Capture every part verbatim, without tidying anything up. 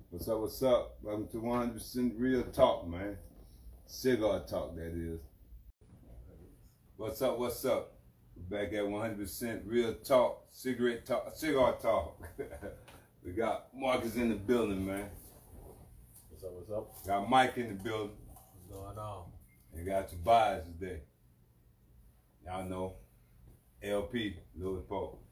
What's up, what's up? Welcome to one hundred percent Real Talk, man. Cigar Talk, that is. What's up, what's up? We're back at one hundred percent Real Talk, Cigarette Talk, Cigar Talk. We got Marcus in the building, man. What's up, what's up? Got Mike in the building. What's going on? And got Tobias today. Y'all know, L P, Louis Pope.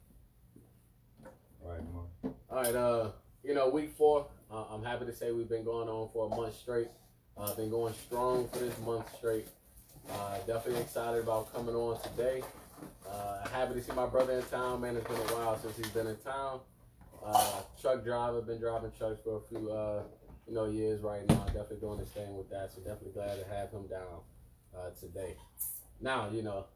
All right, Mark. All right, uh, you know, week four, uh, I'm happy to say we've been going on for a month straight. Uh, been going strong for this month straight. Uh, definitely excited about coming on today. Uh, happy to see my brother in town, man. It's been a while since he's been in town. Uh, truck driver, been driving trucks for a few, uh, you know, years right now. Definitely doing his thing with that. So definitely glad to have him down uh, today. Now, you know,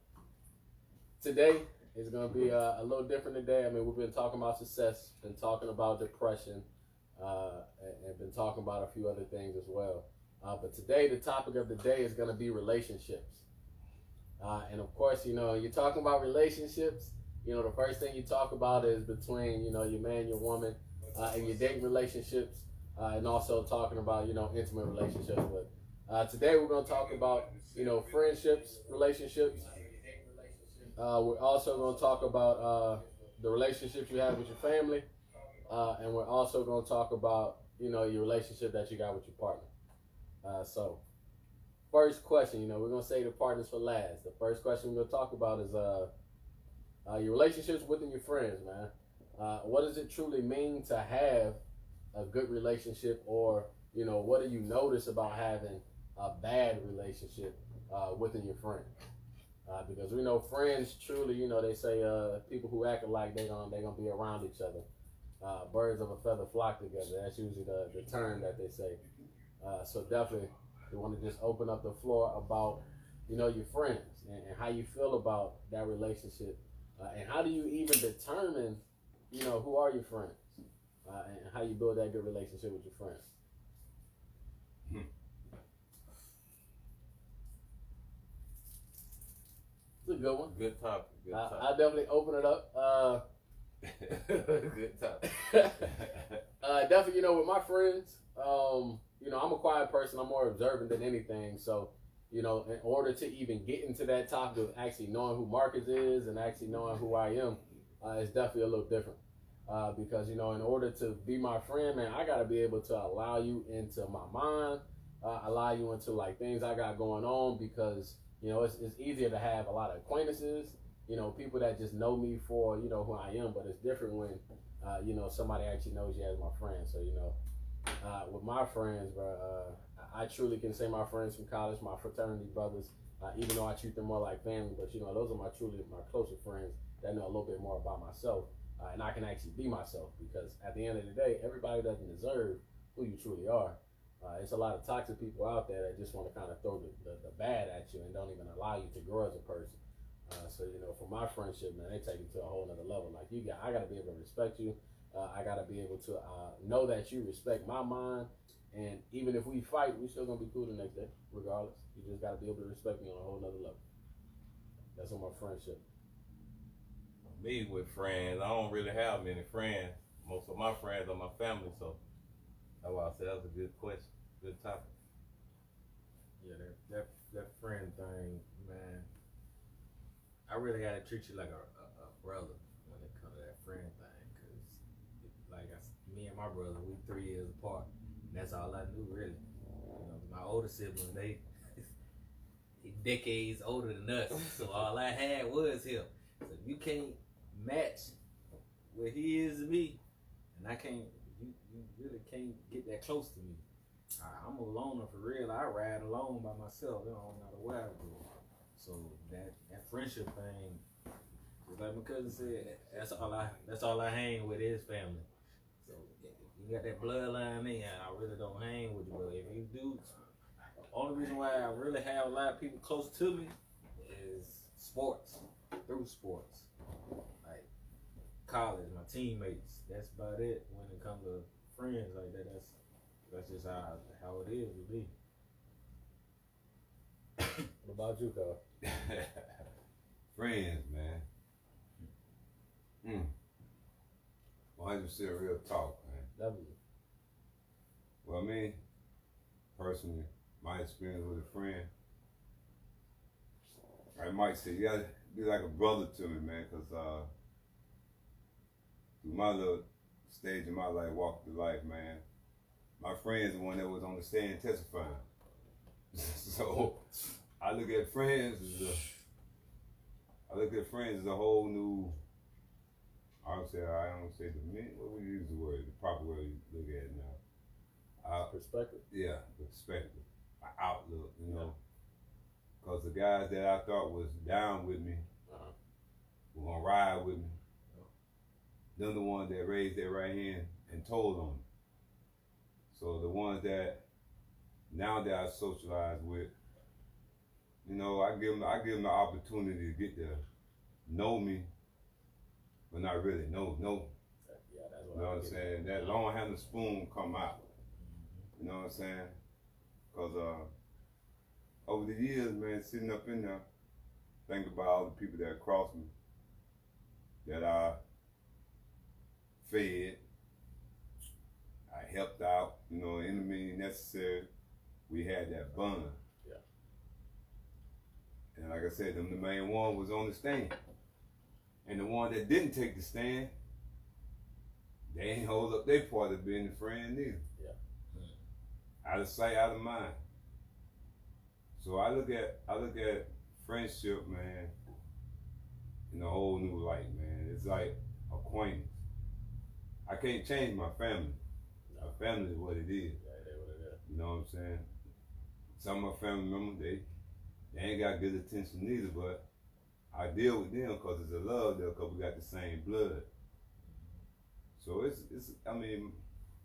today is going to be a, a little different today. I mean, we've been talking about success, been talking about depression, uh, and, and been talking about a few other things as well. Uh, but today, the topic of the day is going to be relationships. Uh, and of course, you know, you're talking about relationships. You know, the first thing you talk about is between, you know, your man, your woman, uh, and your dating relationships, uh, and also talking about, you know, intimate relationships. But uh, today we're going to talk about, you know, friendships, relationships. Uh, we're also going to talk about uh, the relationships you have with your family, uh, and we're also going to talk about, you know, your relationship that you got with your partner. Uh, so, first question, you know, we're going to say the partners for last. The first question we're going to talk about is uh, uh, your relationships within your friends, man. Uh, what does it truly mean to have a good relationship, or, you know, what do you notice about having a bad relationship uh, within your friends? Uh, because we know friends truly, you know, they say uh, people who act alike, they're going they gonna be around each other. Uh, birds of a feather flock together. That's usually the, the term that they say. Uh, so definitely, we want to just open up the floor about, you know, your friends and, and how you feel about that relationship. Uh, and how do you even determine, you know, who are your friends? Uh, and how you build that good relationship with your friends. Hmm. It's a good one. Good topic. Good topic. I, I definitely open it up. Uh, Good topic. uh, definitely, you know, with my friends, um, you know, I'm a quiet person. I'm more observant than anything. So, you know, in order to even get into that topic of actually knowing who Marcus is and actually knowing who I am, uh, it's definitely a little different. Uh, because, you know, in order to be my friend, man, I got to be able to allow you into my mind, uh, allow you into, like, things I got going on, because, you know, it's, it's easier to have a lot of acquaintances, you know, people that just know me for, you know, who I am. But it's different when, uh, you know, somebody actually knows you as my friend. So, you know, uh, with my friends, bro, uh, I truly can say my friends from college, my fraternity brothers, uh, even though I treat them more like family. But, you know, those are my truly my closer friends that know a little bit more about myself. Uh, and I can actually be myself, because at the end of the day, everybody doesn't deserve who you truly are. Uh, it's a lot of toxic people out there that just want to kind of throw the, the, the bad at you and don't even allow you to grow as a person. Uh, so, you know, for my friendship, man, they take it to a whole nother level. Like, you got, I got to be able to respect you. Uh, I got to be able to uh, know that you respect my mind. And even if we fight, we still going to be cool the next day, regardless. You just got to be able to respect me on a whole nother level. That's on my friendship. Me with friends, I don't really have many friends. Most of my friends are my family, so that's why I said that was a good question, good topic. Yeah, that that that friend thing, man. I really gotta treat you like a, a, a brother when it comes to that friend thing, cause like I, me and my brother, we three years apart, and that's all I knew really. You know, my older sibling, they decades older than us, so all I had was him. So if you can't match what he is to me, and I can't, you, you really can't get that close to me. I, I'm a loner for real. I ride alone by myself. You know, no matter where I go. So that that friendship thing, just like my cousin said, that's all I that's all I hang with is family. So if you got that bloodline in, I really don't hang with you. But if you do, the only reason why I really have a lot of people close to me is sports, through sports. Like college, my teammates. That's about it. When it comes to friends like that, that's that's just how how it is with me. What about you, Carl? Friends, man. Mm. one hundred percent Real Talk, man. Definitely. I mean, personally, my experience with a friend, I might say, you gotta be like a brother to me, man, because uh, through my little stage in my life, walk through life, man, my friend's the one that was on the stand testifying. So I look at friends as a, I look at friends as a whole new, I would say, I don't say the men, what would you use the word, the proper way you look at it now. Uh, Perspective. yeah, perspective, my outlook, you know. Because the guys that I thought was down with me, Uh-huh. were going to ride with me, them the ones that raised their right hand and told on me. So the ones that now that I socialize with, you know, I give them, I give them the opportunity to get to know me, but not really know, know. Yeah, that's what You know I'm what I'm getting saying? at. That long handled spoon come out. You know what I'm saying? Cause uh, over the years, man, sitting up in there, think about all the people that crossed me, that I fed, I helped out, you know, in the means necessary. We had that bond. Yeah. And like I said, them, the main one was on the stand. And the one that didn't take the stand, they ain't hold up their part of being a friend either. Yeah. Out of sight, out of mind. So I look at I look at friendship, man, in a whole new light, man. It's like acquaintance. I can't change my family. No. My family is what it is. Yeah, they what it is. You know what I'm saying? Some of my family members, they, they ain't got good attention neither, but I deal with them because it's a love there, because we got the same blood. So it's, it's I mean,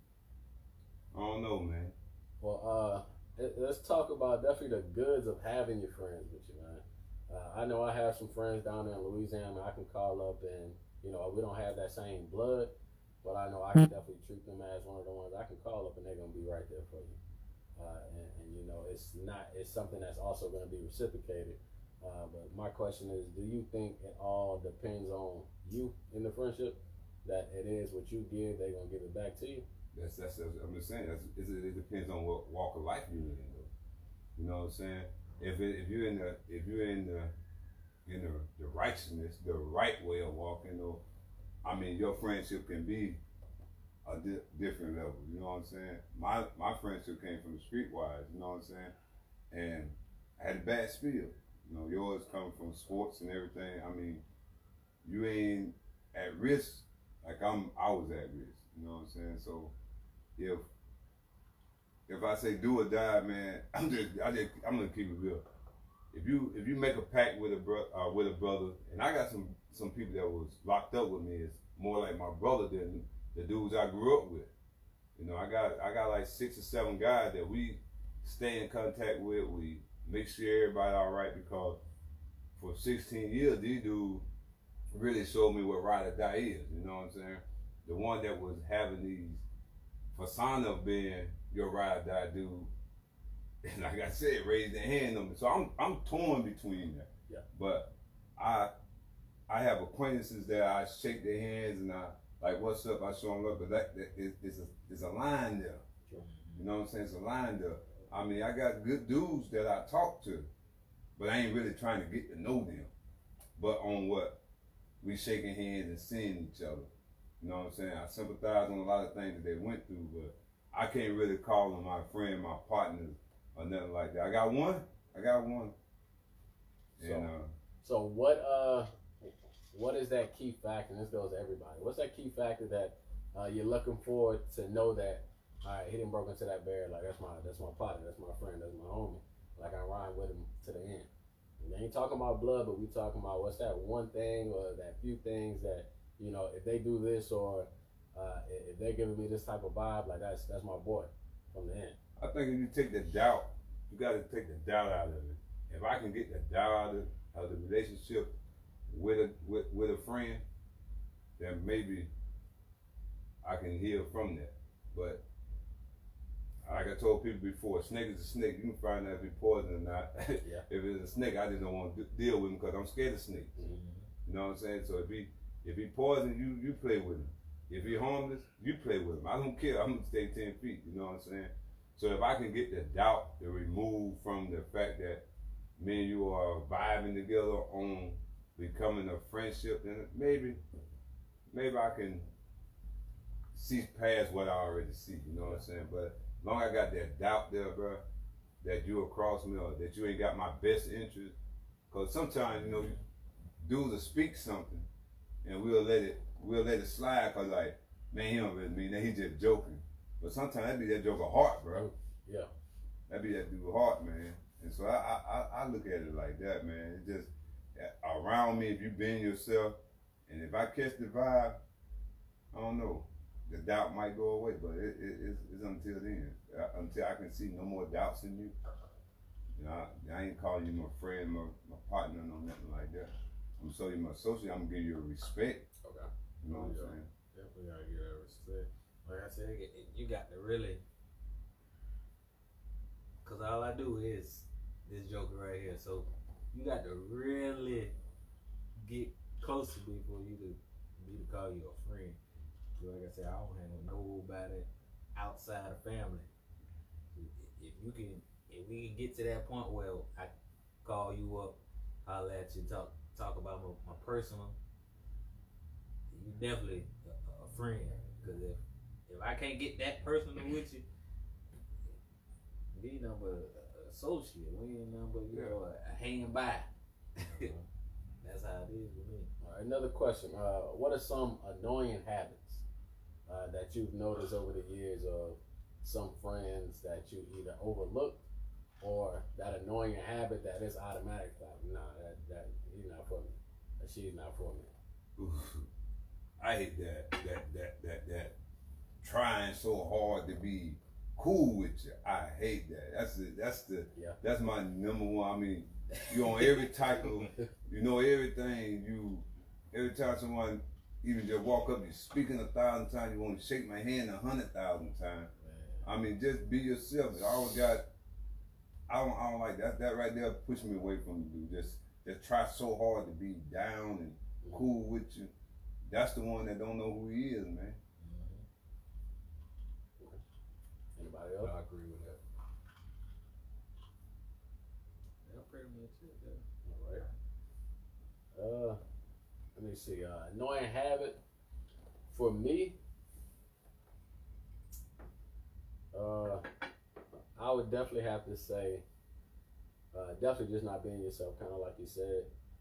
I don't know, man. Well, uh, let- let's talk about definitely the goods of having your friends with you, man. Uh, I know I have some friends down there in Louisiana I can call up, and you know we don't have that same blood, but I know I can definitely treat them as one of the ones I can call up, and they're gonna be right there for you. Uh, and, and you know it's not it's something that's also gonna be reciprocated. Uh, but my question is, do you think it all depends on you in the friendship? That it is what you give, they're gonna give it back to you. That's, that's, that's I'm just saying, that's, it's, it depends on what walk of life you're in, though. You know what I'm saying? If it, if you're in the, if you're in the, in the, the righteousness, the right way of walking, though, I mean, your friendship can be a di- different level. You know what I'm saying? My, my friendship came from the streetwise, you know what I'm saying? And I had a bad spill. You know, yours coming from sports and everything. I mean, you ain't at risk like I'm, I was at risk. You know what I'm saying? So, if if I say do or die, man, I'm just, I just, I'm gonna keep it real. If you if you make a pact with a bro, uh, with a brother, and I got some some people that was locked up with me, it's more like my brother than the dudes I grew up with. You know, I got I got like six or seven guys that we stay in contact with. We make sure everybody all right, because for sixteen years these dudes really showed me what ride or die is. You know what I'm saying? The one that was having these persona of being your ride or die dude, and like I said, raised their hand on me. So I'm I'm torn between that. Yeah. But I I have acquaintances that I shake their hands and I like, what's up? I show them up, but that, that it, it's a it's a line there. Sure. You know what I'm saying? It's a line there. I mean, I got good dudes that I talk to, but I ain't really trying to get to know them. But on what? We shaking hands and seeing each other. You know what I'm saying? I sympathize on a lot of things that they went through, but I can't really call them my friend, my partners, or nothing like that. I got one. I got one. So, And uh, so what uh what is that key factor? And this goes to everybody. What's that key factor that uh, you're looking for to know that, all right, he didn't broke into that barrier, like that's my that's my partner, that's my friend, that's my homie. Like I ride with him to the end. We ain't talking about blood, but we talking about what's that one thing or that few things that, you know, if they do this or uh, if they're giving me this type of vibe, like that's that's my boy from the end. I think if you take the doubt, you got to take the doubt out of it. If I can get the doubt out of, of the relationship with a with, with a friend, then maybe I can heal from that. But like I told people before, a snake is a snake. You can find out if it's poison or not. Yeah. If it's a snake, I just don't want to deal with him because I'm scared of snakes. Mm-hmm. You know what I'm saying? So if he if he poison, you you play with him. If he homeless, you play with him. I don't care. I'm gonna stay ten feet. You know what I'm saying? So if I can get the doubt to remove from the fact that me and you are vibing together on becoming a friendship, then maybe, maybe I can see past what I already see. You know what I'm saying? But as long as I got that doubt there, bro, that you across me or that you ain't got my best interest, because sometimes you know dudes will speak something and we'll let it we'll let it slide because like, man, he don't really mean that, he just joking. But sometimes that be that joke of heart, bro. Yeah. That be that dude heart, man. And so I, I I look at it like that, man. It just around me, if you being yourself, and if I catch the vibe, I don't know, the doubt might go away, but it, it, it's, it's until then, until I can see no more doubts in you. You know, I, I ain't calling you my friend, my, my partner, no nothing like that. I'm so you my associate. I'm gonna give you a respect. Okay. You know what yeah. I'm saying? Definitely gotta get that respect. Like I said, you got to really, cause all I do is this joker right here. So you got to really get close to me for you to me to call you a friend. Like I said, I don't handle nobody outside of family. If you can, if we can get to that point where I call you up, holler at you, talk talk about my, my personal, you definitely a, a friend. Cause if if I can't get that personal with you, we ain't nothing but a associate. We ain't nothing but you know a, a hand by. That's how it is with me. All right, another question. Uh, what are some annoying habits uh, that you've noticed over the years of some friends that you either overlooked or that annoying habit that is automatic? Like, nah, that, that he's not for me. That she's not for me. Oof. I hate that, that, that, that, that trying so hard to be cool with you. I hate that. That's the, that's the, Yeah. that's my number one. I mean, you on every type of, you know everything. You, every time someone even just walk up, you speaking a thousand times, you want to shake my hand a hundred thousand times. I mean, just be yourself. I always got, I don't, I don't like that. That right there pushed me away from the dude. Just, just try so hard to be down and cool with you. That's the one that don't know who he is, man. Anybody else? I agree with that. Yeah, pretty much it. Yeah. All right. Uh, let me see. Uh, annoying habit for me. Uh, I would definitely have to say, uh, definitely just not being yourself, kind of like you said.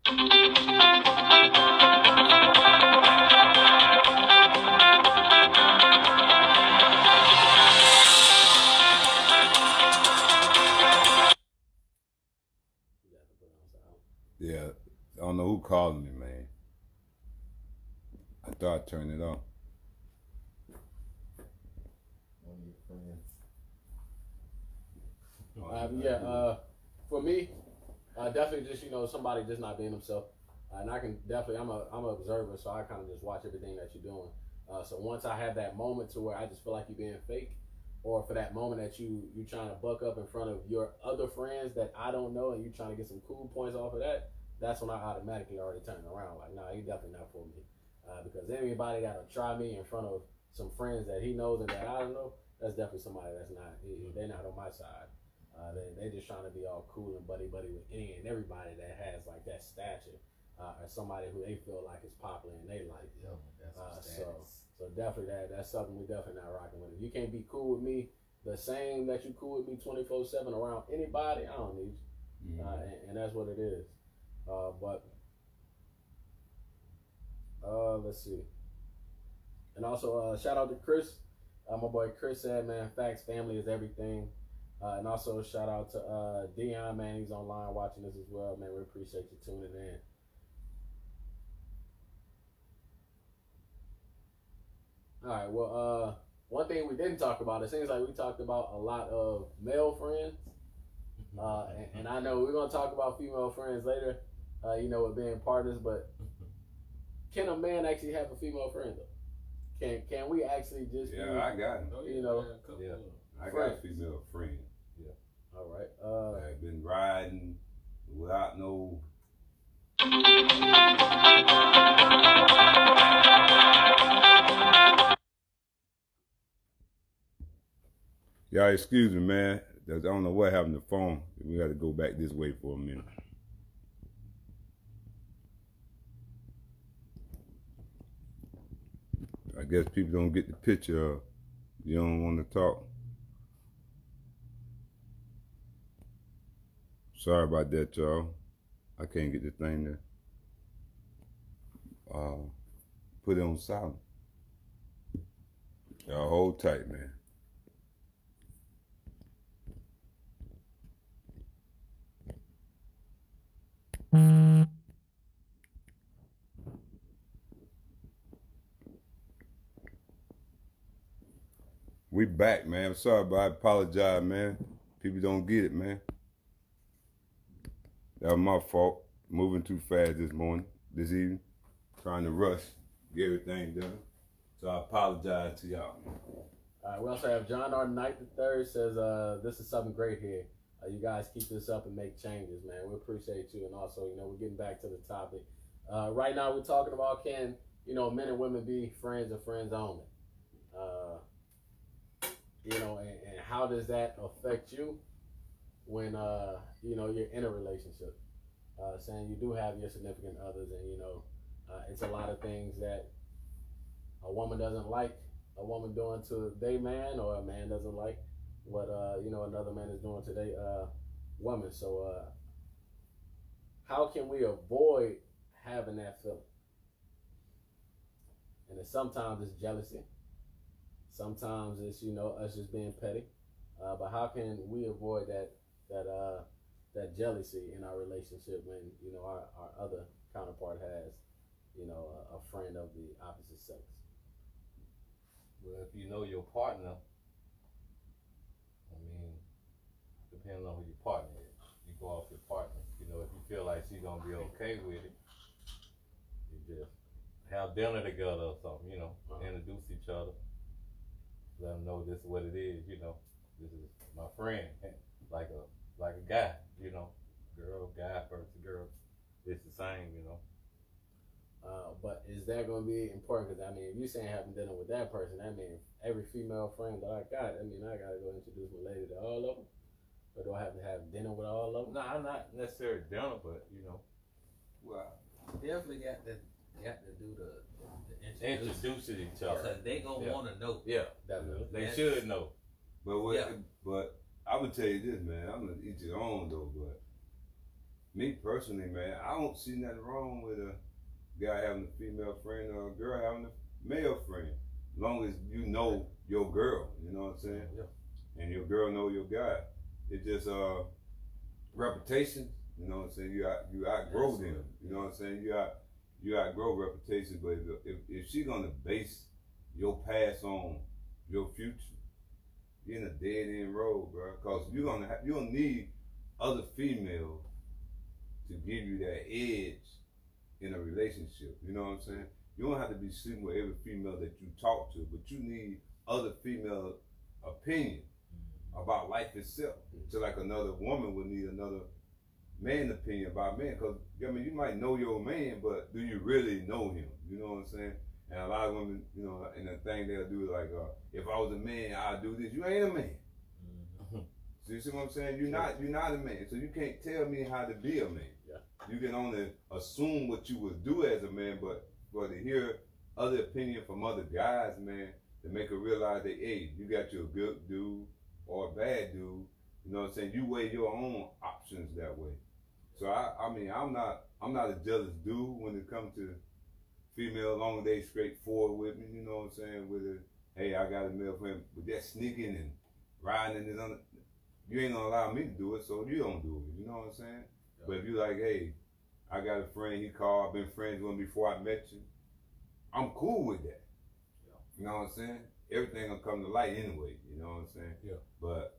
Yeah, I don't know who calling me, man. I thought I turned it off. One of your friends. Um, yeah, uh, for me, uh, definitely just, you know, somebody just not being themselves. Uh, and I can definitely, I'm a, I'm an observer, so I kind of just watch everything that you're doing. Uh, so once I have that moment to where I just feel like you're being fake, or for that moment that you, you trying to buck up in front of your other friends that I don't know and you trying to get some cool points off of that, that's when I automatically already turn around. Like, nah, he definitely not for me. Uh, because anybody that'll try me in front of some friends that he knows and that I don't know, that's definitely somebody that's not, he, they're not on my side. Uh, they they just trying to be all cool and buddy buddy with any and everybody that has like that stature, uh, or somebody who they feel like is popular in their life. Yo, that's Uh, some so status. so definitely that that's something we definitely not rocking with. If you can't be cool with me, the same that you cool with me twenty-four seven around anybody, I don't need you, Mm-hmm. uh, and, and that's what it is. Uh, but uh, let's see, and also uh, shout out to Chris, uh, my boy Chris said, man, facts, family is everything. Uh, and also shout out to uh, Dion, man, he's online watching this as well, man. We appreciate you tuning in. All right, well, uh, one thing we didn't talk about, it seems like we talked about a lot of male friends. Uh, and, and I know we're going to talk about female friends later, uh, you know, with being partners, but can a man actually have a female friend, though? Can can we actually just Yeah, be, I got him. you know, Yeah, I got a friends. female friend. Yeah, All right. Uh, I've been riding without no. Y'all excuse me, man. I don't know what happened to the phone. We got to go back this way for a minute. I guess people don't get the picture of you don't want to talk. Sorry about that, y'all. I can't get the thing to uh, put it on silent. Y'all hold tight, man. We back, man. Sorry, but I apologize, man. People don't get it, man. That was my fault. Moving too fast this morning, this evening. Trying to rush, get everything done. So I apologize to y'all. All right, we also have John R. Knight the third says, uh, this is something great here. Uh, you guys keep this up and make changes, man. We appreciate you. And also, you know, we're getting back to the topic. Uh, right now, we're talking about can, you know, men and women be friends and friends only? Uh, you know, and, and how does that affect you when, uh, you know, you're in a relationship? Uh, saying you do have your significant others and, you know, uh, it's a lot of things that a woman doesn't like a woman doing to their man, or a man doesn't like what uh you know another man is doing to their uh woman. So uh how can we avoid having that feeling? And it's, sometimes it's jealousy, sometimes it's, you know, us just being petty, uh but how can we avoid that that uh that jealousy in our relationship when, you know, our, our other counterpart has, you know, a, a friend of the opposite sex? Well, if you know your partner, I mean, depending on who your partner is, you go off your partner. You know, if you feel like she's gonna be okay with it, you just have dinner together or something, you know, uh-huh. Introduce each other, let them know this is what it is, you know, this is my friend, like a like a guy, you know, girl, guy, person, girl, it's the same, you know. Uh, but is that going to be important? Because, I mean, if you're saying having dinner with that person, that means every female friend that I got, I mean, I got to go introduce my lady to all of them? Or do I have to have dinner with all of them? No, nah, not necessarily dinner, but, you know. Well, definitely got to got to do the, the introduce. Introduce each other. Because they going to yeah. want to know. Yeah, definitely. They That's, should know. But what? Yeah. But I would tell you this, man. I'm gonna each your own though. But me personally, man, I don't see nothing wrong with a guy having a female friend or a girl having a male friend, as long as you know your girl. You know what I'm saying? Yeah. And your girl know your guy. It's just uh reputation. You know what I'm saying? You out, you outgrow Absolutely. them. You know what I'm saying? You out, you outgrow reputation. But if, if if she gonna base your past on your future, you're in a dead end road, bro. Cause you're gonna have, you'll need other females to give you that edge in a relationship. You know what I'm saying? You don't have to be sleeping with every female that you talk to, but you need other female opinion about life itself. Just like another woman would need another man opinion about man. Cause I mean, you might know your man, but do you really know him? You know what I'm saying? And a lot of women, you know, and the thing they'll do is like, uh, if I was a man, I'd do this. You ain't a man. Mm-hmm. So you see what I'm saying? You're not, you're not a man. So you can't tell me how to be a man. Yeah. You can only assume what you would do as a man, but but to hear other opinion from other guys, man, to make her realize that, hey, you got your good dude or a bad dude. You know what I'm saying? You weigh your own options that way. So I, I mean, I'm not, I'm not a jealous dude when it comes to female, as long as they straightforward with me. You know what I'm saying? With it, hey, I got a male friend, but that sneaking and riding in this under, you ain't gonna allow me to do it, so you don't do it. You know what I'm saying? Yeah. But if you like, hey, I got a friend, he called, I've been friends with him before I met you, I'm cool with that. Yeah. You know what I'm saying? Everything gonna come to light anyway, you know what I'm saying? Yeah. But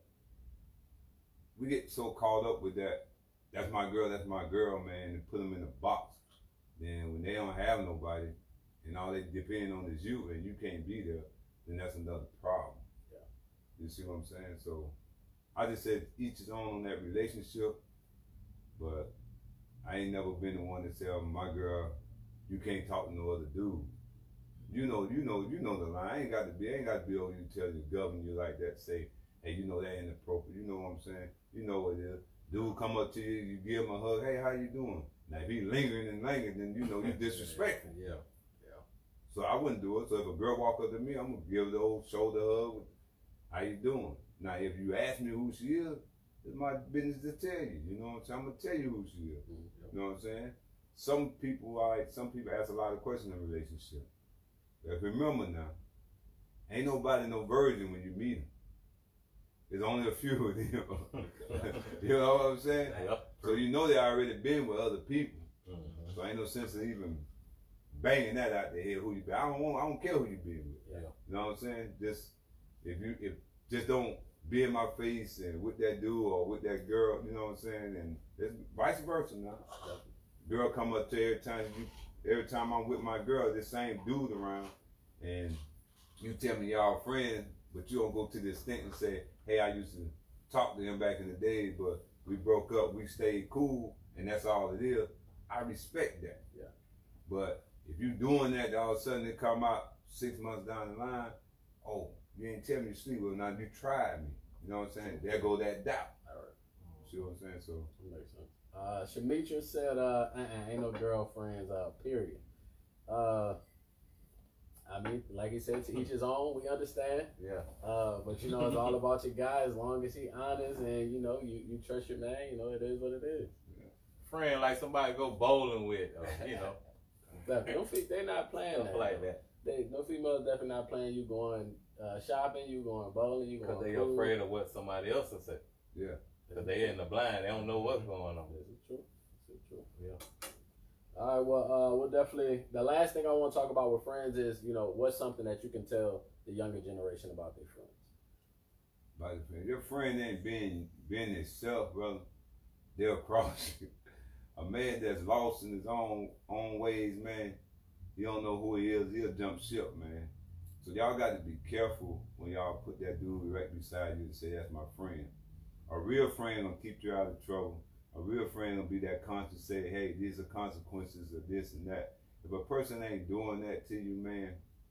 we get so caught up with that, that's my girl, that's my girl, man, and put them in a box. Then when they don't have nobody and all they depend on is you and you can't be there, then that's another problem. Yeah. You see what I'm saying? So I just said each his own on that relationship, but I ain't never been the one to tell my girl, you can't talk to no other dude. You know, you know, you know the line. I ain't got to be, I ain't got to be over you to tell you, govern you like that. Say, hey, you know that inappropriate. You know what I'm saying? You know what it is. Dude come up to you, you give him a hug. Hey, how you doing? Now if he lingering and lingering, then you know you disrespectful. Yeah. So I wouldn't do it. So if a girl walk up to me, I'm gonna give the old shoulder hug. How you doing? Now if you ask me who she is, it's my business to tell you. You know what I'm saying? I'm gonna tell you who she is. Mm-hmm. You know what I'm saying? Some people like some people ask a lot of questions in a relationship. But remember now, ain't nobody no virgin when you meet them. There's only a few of them. You know what I'm saying? Yep. So you know they already been with other people. Mm-hmm. So ain't no sense in even banging that out the head who you been. I don't want I don't care who you been with. Yeah. You know what I'm saying? Just if you if just don't be in my face and with that dude or with that girl, you know what I'm saying? And it's vice versa now. Girl come up to every time you every time I'm with my girl, this same dude around, and you tell me y'all friends, but you don't go to the extent and say, hey, I used to talk to him back in the days, but we broke up, we stayed cool, and that's all it is. I respect that. Yeah. But if you doing that, all of a sudden it come out six months down the line, oh, you ain't tell me to sleep with, now you tried me. You know what I'm saying? There go that doubt. All right. See what I'm saying? So That makes sense. Uh, Shamitra said, uh, uh-uh, ain't no girlfriends, uh, period. Uh, I mean, like he said, to each his own, we understand. Yeah. Uh, but you know, it's all about your guy as long as he honest and, you know, you, you trust your man, you know, it is what it is. Friend like somebody go bowling with, or, you know. Definitely. Don't fe- they're not playing Stuff that. like that. They, no females definitely not playing you going uh, shopping, you going bowling, you Because going they pool. afraid of what somebody else will say. yeah. Because they in the blind, they don't know what's going on. This is true. This is true. Yeah. All right, well, uh, we'll definitely, the last thing I want to talk about with friends is, you know, what's something that you can tell the younger generation about their friends? But if your friend ain't being being himself, brother, they'll cross you. A man that's lost in his own own ways, man, he don't know who he is, he'll jump ship, man. So y'all got to be careful when y'all put that dude right beside you and say, that's my friend. A real friend gonna keep you out of trouble. A real friend gonna be that conscious, say, hey, these are consequences of this and that. If a person ain't doing that to you, man,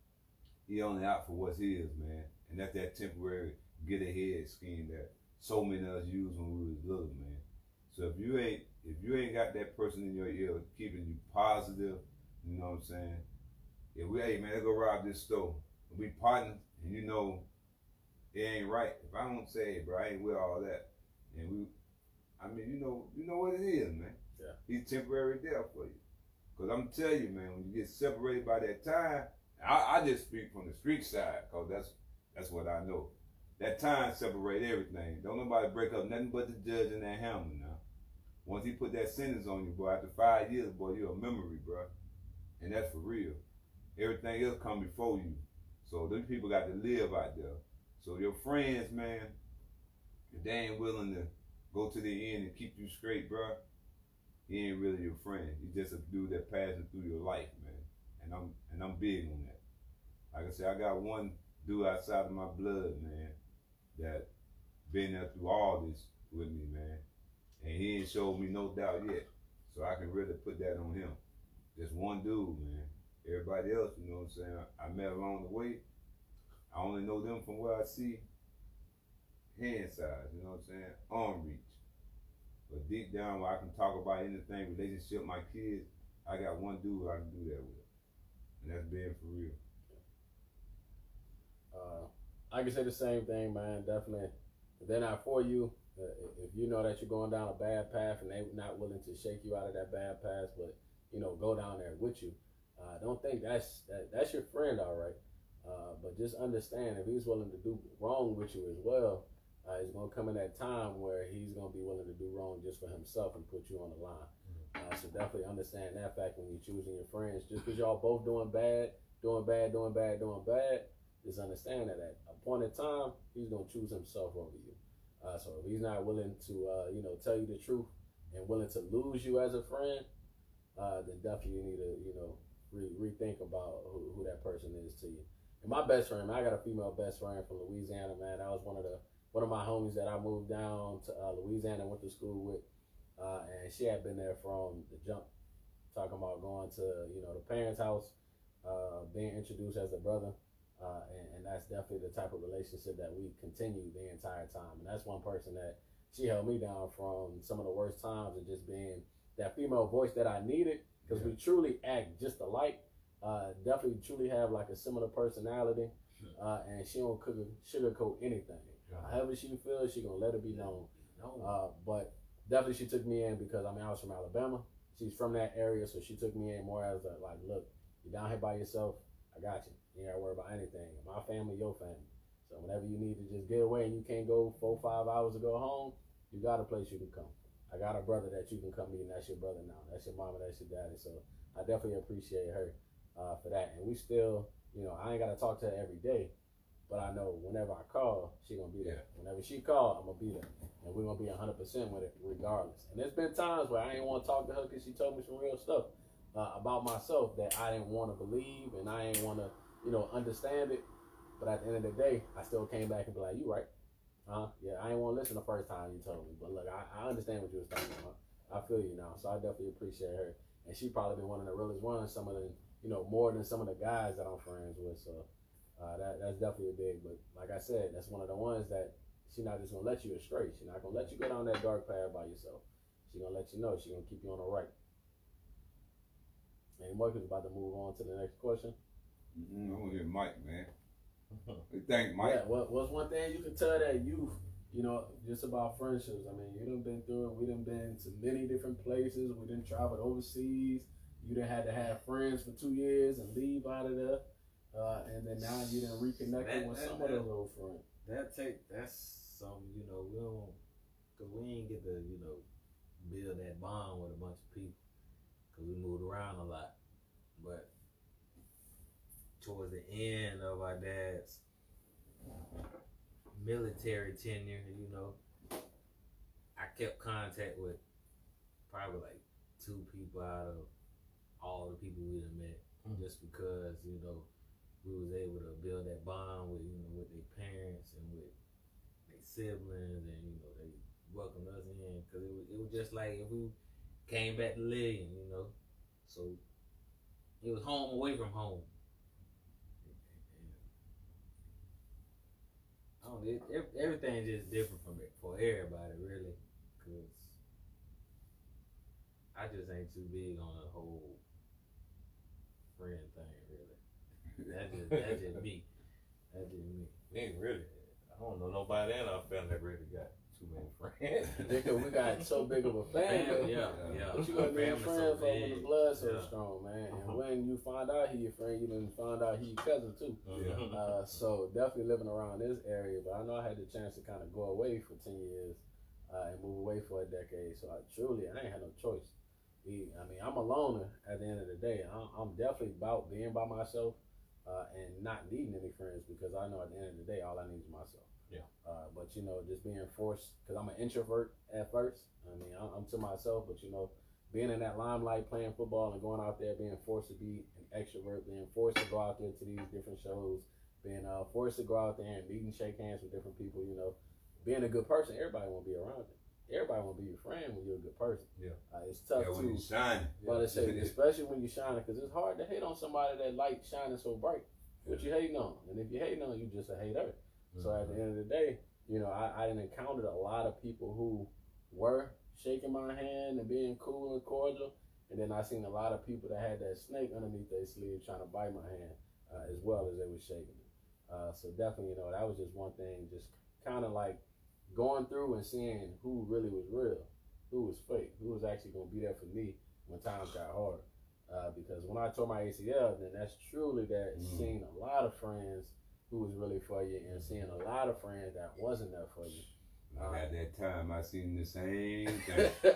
he only out for what's his, man. And that's that temporary get ahead scheme that so many of us used when we was little, man. So if you ain't if you ain't got that person in your ear keeping you positive, you know what I'm saying? If we, hey man, let's go rob this store. If we partners and you know it ain't right. If I don't say, hey, bro, I ain't with all that, and we, I mean, you know, you know what it is, man. Yeah. He's temporary there for you. Cause I'm telling you, man, when you get separated by that time, I, I just speak from the street side, cause that's that's what I know. That time separate everything. Don't nobody break up nothing but the judge and that hammer now. Once he put that sentence on you, boy, after five years, boy, you're a memory, bro. And that's for real. Everything else come before you. So those people got to live out there. So your friends, man, if they ain't willing to go to the end and keep you straight, bro, he ain't really your friend. He's just a dude that passing through your life, man. And I'm and I'm big on that. Like I said, I got one dude outside of my blood, man, that been there through all this with me, man. And he ain't showed me no doubt yet. So I can really put that on him. Just one dude, man. Everybody else, you know what I'm saying, I met along the way. I only know them from where I see hand size, you know what I'm saying, arm reach. But deep down where I can talk about anything, relationship, my kids, I got one dude I can do that with. And that's being for real. Uh, I can say the same thing, man. Definitely. If they're not for you, uh, if you know that you're going down a bad path and they're not willing to shake you out of that bad path, but you know, go down there with you, uh, don't think that's that, that's your friend, all right. Uh, but just understand if he's willing to do wrong with you as well, uh, it's gonna come in that time where he's gonna be willing to do wrong just for himself and put you on the line. Uh, so definitely understand that fact when you're choosing your friends. Just because y'all both doing bad, doing bad, doing bad, doing bad, just understand that at a point in time, he's gonna choose himself over you. Uh, so if he's not willing to, uh, you know, tell you the truth and willing to lose you as a friend, uh, then definitely you need to, you know, re- rethink about who, who that person is to you. And my best friend, man, I got a female best friend from Louisiana, man. That was one of the one of my homies that I moved down to uh, Louisiana, went to school with, uh, and she had been there from the jump, talking about going to, you know, the parents' house, uh, being introduced as a brother, Uh, and, and that's definitely the type of relationship that we continue the entire time. And that's one person that she held me down from some of the worst times, and just being that female voice that I needed, because yeah. we truly act just alike. Uh, definitely truly have like a similar personality, uh, and she don't sugarcoat anything. Yeah. However she feels, she gonna let it be known. Uh, but definitely she took me in because I mean I was from Alabama. She's from that area, so she took me in more as a, like, look, you're down here by yourself. I got you. You ain't gotta worry about anything. My family, your family. So whenever you need to just get away and you can't go four, five hours to go home, you got a place you can come. I got a brother that you can come meet, and that's your brother now. That's your mama, that's your daddy. So I definitely appreciate her uh, for that. And we still, you know, I ain't got to talk to her every day, but I know whenever I call, she going to be there. Yeah. Whenever she call, I'm going to be there. And we're going to be one hundred percent with it regardless. And there's been times where I ain't want to talk to her because she told me some real stuff uh, about myself that I didn't want to believe, and I didn't want to, you know, understand it. But at the end of the day, I still came back and be like, you right. Uh, yeah, I ain't want to listen the first time you told me. But look, I, I understand what you was talking about. I feel you now. So I definitely appreciate her. And she probably been one of the realest ones, some of the, you know, more than some of the guys that I'm friends with. So uh, that that's definitely a big. But like I said, that's one of the ones that she not just going to let you astray. She not going to let you go down that dark path by yourself. She going to let you know. She going to keep you on the right. And Marcus about to move on to the next question. Mm-hmm. I want to hear Mike, man. Thank Mike. Yeah, what, what's one thing you can tell that youth, you know, just about friendships? I mean, you done been through it. We done been to many different places. We done traveled overseas. You done had to have friends for two years and leave out of there. Uh, and then now you done reconnected that, with that, some that, of those old friends. That take, that's some, you know, we don't, cause we ain't get to, you know, build that bond with a bunch of people. Cause we moved around a lot. But towards the end of our dad's military tenure, you know, I kept contact with probably like two people out of all the people we done met, mm-hmm. just because, you know, we was able to build that bond with, you know, with their parents and with their siblings, and, you know, they welcomed us in, because it was, it was just like if we came back to Lillian, you know, so it was home away from home. I don't, it, it, everything's just different from it for everybody, really, because I just ain't too big on the whole friend thing, really. That's just, that's just me. That's just me. We ain't really. I don't know nobody in our family that really got too many friends. Because we got so big of a family. Yeah, yeah. But you gonna be a friend so for when the blood so yeah. strong, man. And when you find out he your friend, you done find out he your cousin too. Yeah. Uh, so definitely living around this area. But I know I had the chance to kind of go away for ten years uh, and move away for a decade. So I truly, I ain't had no choice. I mean, I'm a loner at the end of the day. I'm, I'm definitely about being by myself uh, and not needing any friends, because I know at the end of the day, all I need is myself. Yeah. Uh, but, you know, just being forced, because I'm an introvert at first. I mean, I'm, I'm to myself, but, you know, being in that limelight, playing football and going out there, being forced to be an extrovert, being forced to go out there to these different shows, being uh, forced to go out there and meet and shake hands with different people, you know, being a good person, everybody won't be around you. Everybody want to be your friend when you're a good person. Yeah. Uh, it's tough yeah, when to, you shine. but it's especially when you're shining, because it's hard to hate on somebody that light shining so bright. What you hating on, and if you hating on, you just a hater. Mm-hmm. So at the end of the day, you know, I, I encountered a lot of people who were shaking my hand and being cool and cordial, and then I seen a lot of people that had that snake underneath their sleeve trying to bite my hand uh, as well as they were shaking it. Uh, so definitely, you know, that was just one thing, just kind of like going through and seeing who really was real, who was fake, who was actually going to be there for me when times got hard. Uh, because when I tore my A C L, then that's truly that mm. seeing a lot of friends who was really for you, and seeing a lot of friends that wasn't there for you. Um, at that time, I seen the same thing.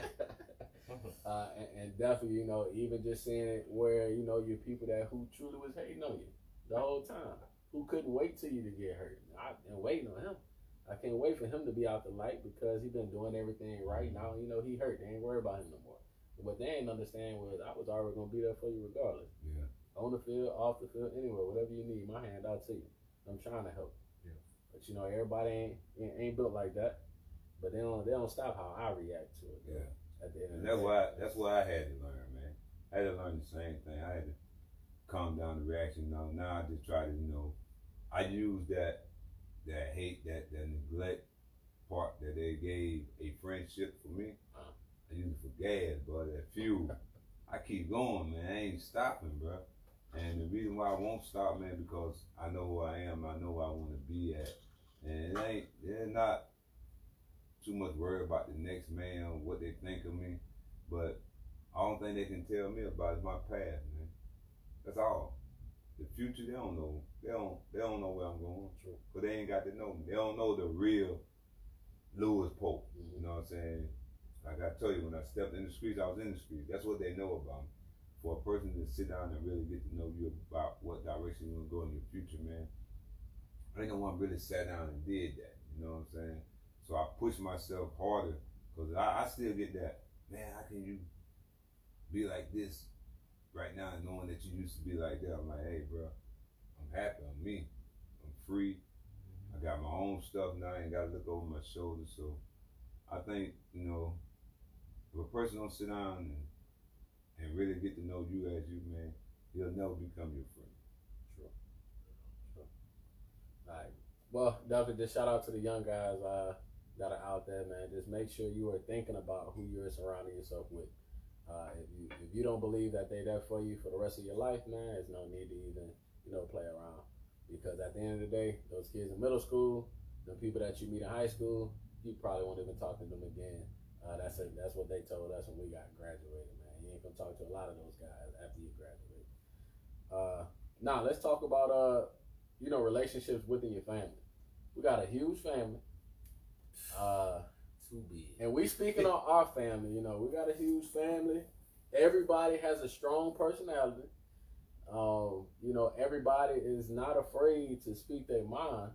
uh, and, and definitely, you know, even just seeing it where, you know, you're people that who truly was hating on you the whole time, who couldn't wait till you to get hurt. I've been waiting on him. I can't wait for him to be out the light, because he been doing everything right. Now, you know, he hurt. They ain't worried about him no more. What they ain't understand was I was already going to be there for you regardless. Yeah. On the field, off the field, anywhere, whatever you need, my hand out to you. I'm trying to help. Yeah. But, you know, everybody ain't, ain't ain't built like that. But they don't they don't stop how I react to it. Yeah. At the end and of that's the why that's why I had to learn, man. I had to learn the same thing. I had to calm down the reaction. Now, now I just try to, you know, I use that that hate, that that neglect part that they gave a friendship for me. Uh. I use it for gas, bro. That fuel. I keep going, man. I ain't stopping, bro. And the reason why I won't stop, man, because I know who I am. I know where I want to be at. And it ain't, they're not too much worried about the next man, what they think of me. But the only thing they can tell me about is my past, man. That's all. The future, they don't know. They don't. They don't know where I'm going. True. But they ain't got to know me. They don't know the real Lewis Pope. Mm-hmm. You know what I'm saying? Like I told you, when I stepped in the streets, I was in the streets. That's what they know about me. For a person to sit down and really get to know you about what direction you want to go in your future, man, I think no one really sat down and did that. You know what I'm saying? So I push myself harder because I, I still get that, man, how can you be like this right now knowing that you used to be like that? I'm like, hey, bro, I'm happy. I'm me. I'm free. I got my own stuff now. I ain't got to look over my shoulder. So I think, you know, if a person don't sit down and, and really get to know you as you, man, he'll never become your friend. True. True. All right. Well, definitely just shout out to the young guys uh, that are out there, man. Just make sure you are thinking about who you're surrounding yourself with. Uh, if you if you don't believe that they're there for you for the rest of your life, man, there's no need to even, you know, play around. Because at the end of the day, those kids in middle school, the people that you meet in high school, you probably won't even talk to them again. Uh, that's a, that's what they told us when we got graduated, man. You ain't gonna talk to a lot of those guys after you graduate. Uh, now let's talk about uh, you know, relationships within your family. We got a huge family. Uh, Too big. and we speaking on our family, you know, we got a huge family. Everybody has a strong personality. Um, you know, everybody is not afraid to speak their mind.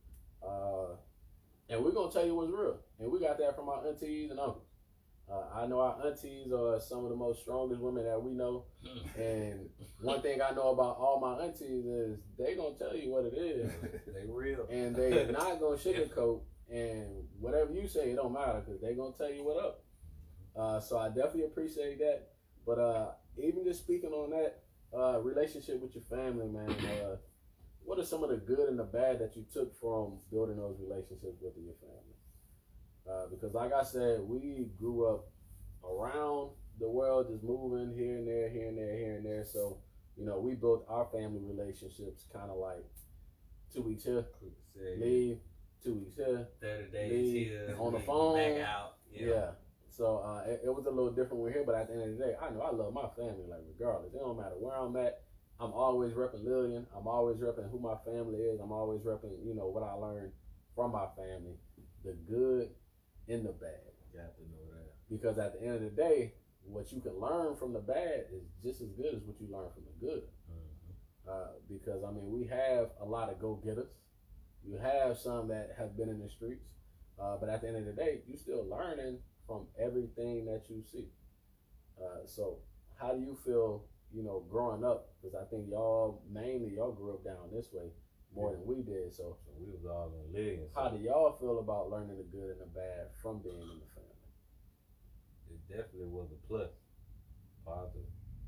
Uh, and we're gonna tell you what's real. And we got that from our aunties and uncles. Uh, I know our aunties are some of the most strongest women that we know. And one thing I know about all my aunties is they gonna tell you what it is. They real. And they not gonna sugarcoat. And whatever you say, it don't matter because they gonna tell you what up. Uh, so I definitely appreciate that. But uh, even just speaking on that uh, relationship with your family, man, uh, what are some of the good and the bad that you took from building those relationships within your family? Uh, because like I said, we grew up around the world, just moving here and there, here and there, here and there. So, you know, we built our family relationships kind of like two weeks here, leave, two weeks here, thirty days leave, here, on the leave, phone. back out. Yeah. Yeah. So uh, it, it was a little different with here, but at the end of the day, I know I love my family, like regardless. It don't matter where I'm at. I'm always repping Lillian. I'm always repping who my family is. I'm always repping, you know, what I learned from my family, the good and the bad. Got to know that. Because at the end of the day, what you can learn from the bad is just as good as what you learn from the good. Mm-hmm. Uh, because, I mean, we have a lot of go-getters. You have some that have been in the streets. Uh, but at the end of the day, you're still learning from everything that you see. Uh, so how do you feel, you know, growing up? Because I think y'all, mainly y'all grew up down this way more than we did. So, So we was all in Lillian. how do y'all feel about learning the good and the bad from being in the family? It definitely was a plus. Positive.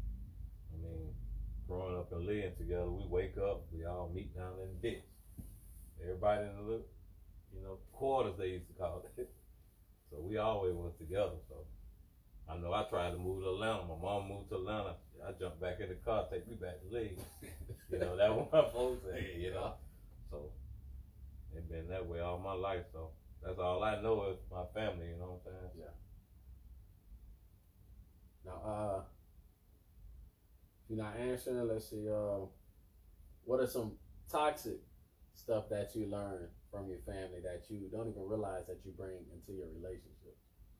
I mean, growing up in Lillian together, we wake up, we all meet down in the ditch. Everybody in the little, you know, quarters they used to call it. So we always was together. So I know I tried to move to Atlanta. My mom moved to Atlanta. I jumped back in the car, take me back to Lillian. You know, that was my folks said, you know. So it's been that way all my life. So that's all I know is my family, you know what I'm saying? Yeah. Now, uh, if you're not answering, let's see, uh, what are some toxic stuff that you learn from your family that you don't even realize that you bring into your relationship?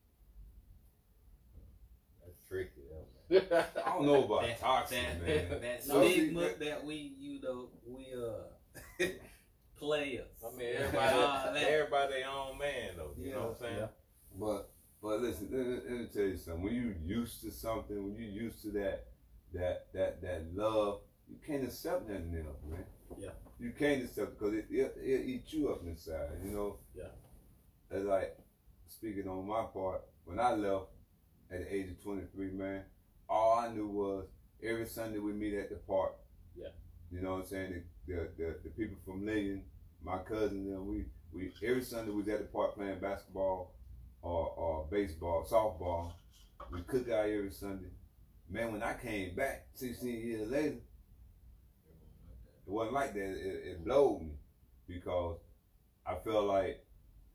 That's tricky, though. I don't know about That- toxic, that, man. That So, see, stigma that- that we, you know, we uh players. I mean, everybody, Uh, that- everybody their own man, though. You Yeah. know what I'm saying? Yeah. But but listen, let me, let me tell you something. When you used to something, when you used to that that that that love, you can't accept nothing else, man. Yeah. You can't accept because it, it it eats you up inside, you know. Yeah. As like speaking on my part, when I left at the age of twenty-three, man, all I knew was every Sunday we meet at the park. Yeah. You know what I'm saying? The the, the, the people from Lillian, my cousins, and we we every Sunday we was at the park playing basketball or or baseball, softball. We cook out every Sunday. Man, when I came back sixteen years later, it wasn't like that. It, it blowed me because I felt like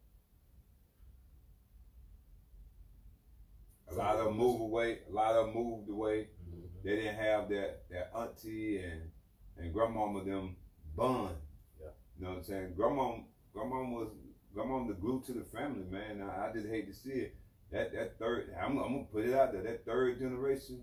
a lot of them moved away. A lot of them moved away. Mm-hmm. They didn't have that that auntie and and grandmama them bond. Yeah. You know what I'm saying? Grandma, grandma was grandma the glue to the family, man. I, I just hate to see it. That that third, I'm, I'm gonna put it out there. That third generation,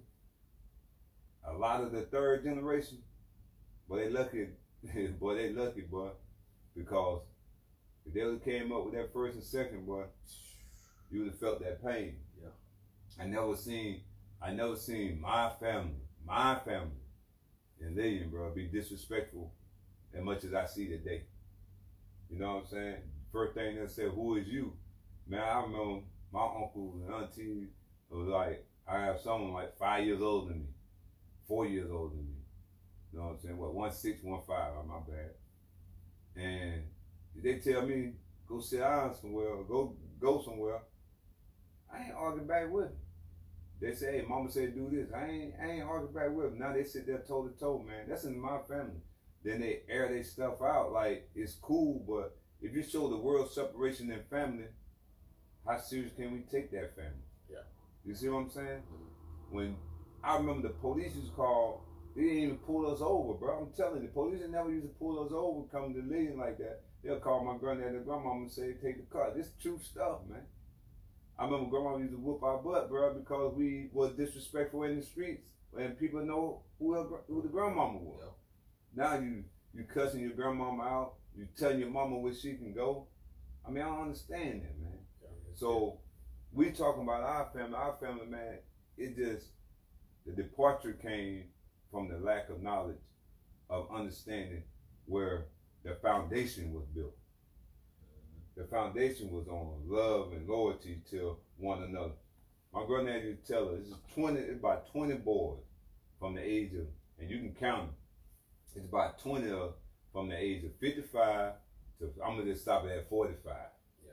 a lot of the third generation, boy, they lucky, boy, they lucky, boy, because if they would have came up with that first and second, boy, you would have felt that pain. Yeah. I never seen, I never seen my family, my family, in Lillian, bro, be disrespectful as much as I see today. You know what I'm saying? First thing they said, "Who is you?" Man, I remember my uncle and auntie was like, I have someone like five years older than me, four years older than me. You know what I'm saying? What, one six, one five, oh, my bad. And they tell me, go sit down somewhere, or go go somewhere. I ain't arguing back with them. They say, hey, mama said do this. I ain't I ain't arguing back with them. Now they sit there toe to toe, man. That's in my family. Then they air their stuff out like it's cool, but if you show the world separation in family, how serious can we take that family? Yeah. You see what I'm saying? When I remember the police used to call, they didn't even pull us over, bro. I'm telling you, the police never used to pull us over, come to Lillian like that. They'll call my granddad and grandmama and say, take the car. This true stuff, man. I remember grandma used to whoop our butt, bro, because we was disrespectful in the streets and people know who, her, who the grandmama was. Yeah. Now you you cussing your grandmama out, you telling your mama where she can go. I mean, I don't understand that, man. So we talking about our family, our family, man, it just, the departure came from the lack of knowledge, of understanding where the foundation was built. The foundation was on love and loyalty to one another. My granddad used to tell us, it's twenty, it's about twenty boys from the age of, and you can count them, it's about twenty of from the age of fifty-five to, I'm gonna just stop it at forty-five.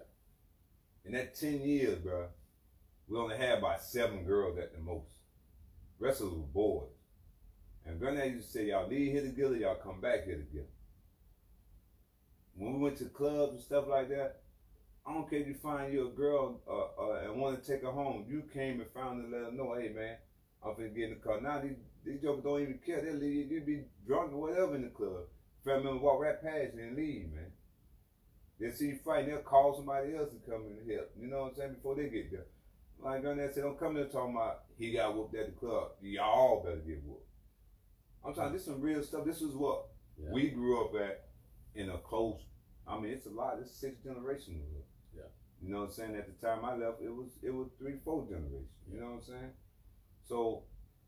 In that ten years, bro, we only had about seven girls at the most. The rest of us were boys. And granddad used to say, y'all leave here together, y'all come back here together. When we went to clubs and stuff like that, I don't care if you find you a girl uh, uh, and want to take her home. You came and found her and let her know, hey, man, I'm finna get in the car. Now these, these jokers don't even care. They'll leave, you'll be drunk or whatever in the club. Family member walk right past you and leave, man. They'll see you fighting, they'll call somebody else to come in and help. You know what I'm saying? Before they get there. Like granddad said, don't come here talking about he got whooped at the club. Y'all better get whooped. I'm talking, this is some real stuff. This is what yeah. we grew up at in a close, I mean, it's a lot. It's six generations of it. Yeah. You know what I'm saying? At the time I left, it was it was three, four generations. You know what I'm saying? So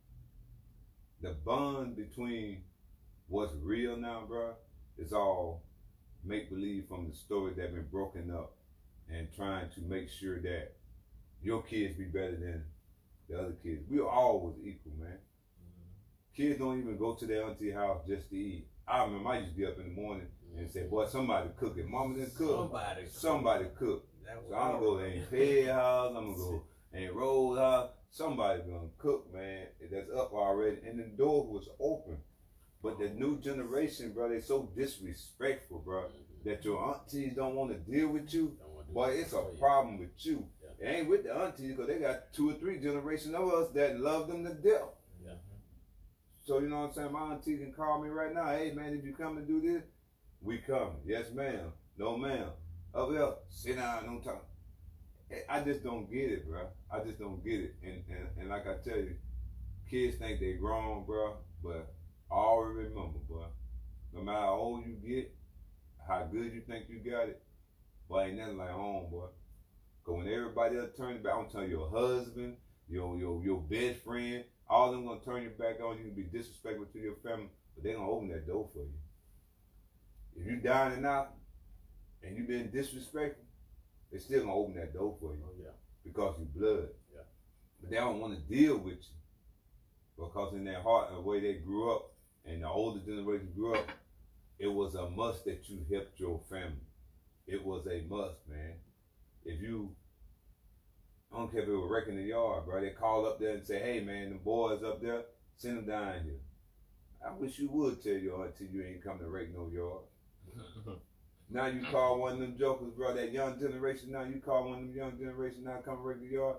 the bond between what's real now, bro, is all make believe from the story that been broken up and trying to make sure that your kids be better than the other kids. We are always equal, man. Mm-hmm. Kids don't even go to their auntie house just to eat. I remember I used to get up in the morning and say, boy, somebody cook it. Mama didn't cook. Somebody Somebody cook. So I'm gonna go to Aunt Peg's house, I'm gonna go Aunt Rose's house. Somebody gonna cook, man, that's up already. And the door was open. But the new generation, bro, they so disrespectful, bro, that your aunties don't want to deal with you. Boy, it's a problem with you. Yeah. It ain't with the aunties, because they got two or three generations of us that love them to death. Yeah. So, you know what I'm saying? My auntie can call me right now. Hey, man, if you come and do this, we come. Yes, ma'am. No, ma'am. Up there, sit down, don't talk. I just don't get it, bro. I just don't get it. And, and, and like I tell you, kids think they grown, bro, but always remember, boy, no matter how old you get, how good you think you got it, boy, ain't nothing like home, boy. Cause when everybody else turns back, I'm telling you, your husband, your your your best friend, all of them gonna turn your back on you and be disrespectful to your family, but they gonna open that door for you. If you down and out and you been disrespectful, they still gonna open that door for you. Oh, yeah. Because you blood. Yeah. But they don't want to deal with you. Because in their heart, the way they grew up, and the older generation grew up, it was a must that you helped your family. It was a must, man. If you, I don't care if it was wrecking the yard, bro, they call up there and say, hey, man, the boys up there, send them down here. I wish you would tell your auntie you ain't come to rake no yard. Now you call one of them jokers, bro, that young generation now, you call one of them young generation now come rake the yard.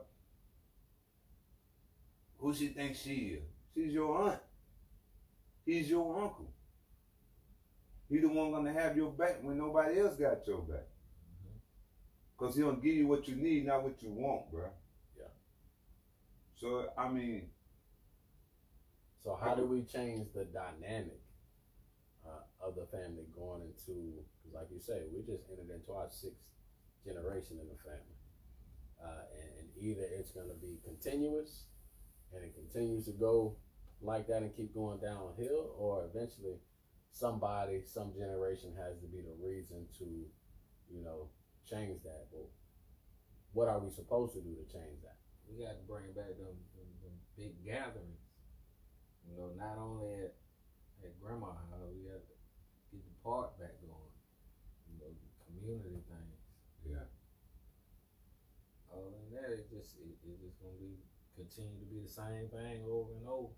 Who she thinks she is? She's your aunt. He's your uncle. He the one gonna have your back when nobody else got your back. Cause he gonna give you what you need, not what you want, bro. Yeah. So I mean. So how do we change the dynamic uh, of the family going into? Because like you say, we just entered into our sixth generation in the family, uh, and, and either it's gonna be continuous, and it continues to go like that and keep going downhill, or eventually somebody, some generation has to be the reason to, you know, change that. But what are we supposed to do to change that? We got to bring back them, them, them big gatherings. You know, not only at, at grandma's house, we got to get the park back going. You know, the community things. Yeah. Other than that, it just it, it's just gonna be continue to be the same thing over and over.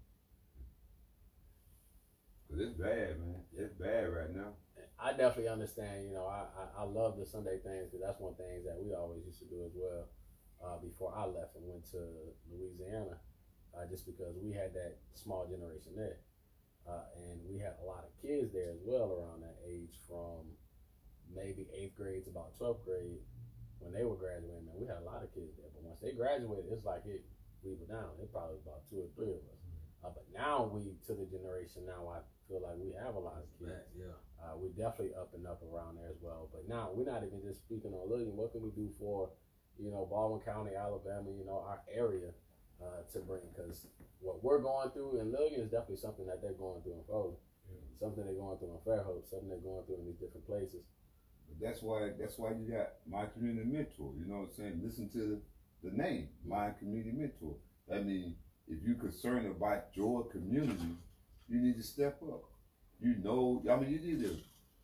Cause it's bad, man. It's bad right now. I definitely understand. You know, I, I, I love the Sunday things because that's one thing that we always used to do as well. Uh, before I left and went to Louisiana, uh, just because we had that small generation there, uh, and we had a lot of kids there as well around that age, from maybe eighth grade to about twelfth grade. When they were graduating, man, we had a lot of kids there. But once they graduated, it's like it we were down. It probably was about two or three of us. Uh, but now we to the generation now, I feel like we have a lot of kids. Back, yeah. Uh, we're definitely up and up around there as well. But now we're not even just speaking on Lillian. What can we do for, you know, Baldwin County, Alabama, you know, our area uh, to bring? Because what we're going through in Lillian is definitely something that they're going through in Foley. Yeah. Something they're going through in Fairhope. Something they're going through in these different places. But that's why that's why you got My Community Mentor. You know what I'm saying? Listen to the, the name, My Community Mentor. I mean, if you're concerned about your community, you need to step up. You know, I mean, you need to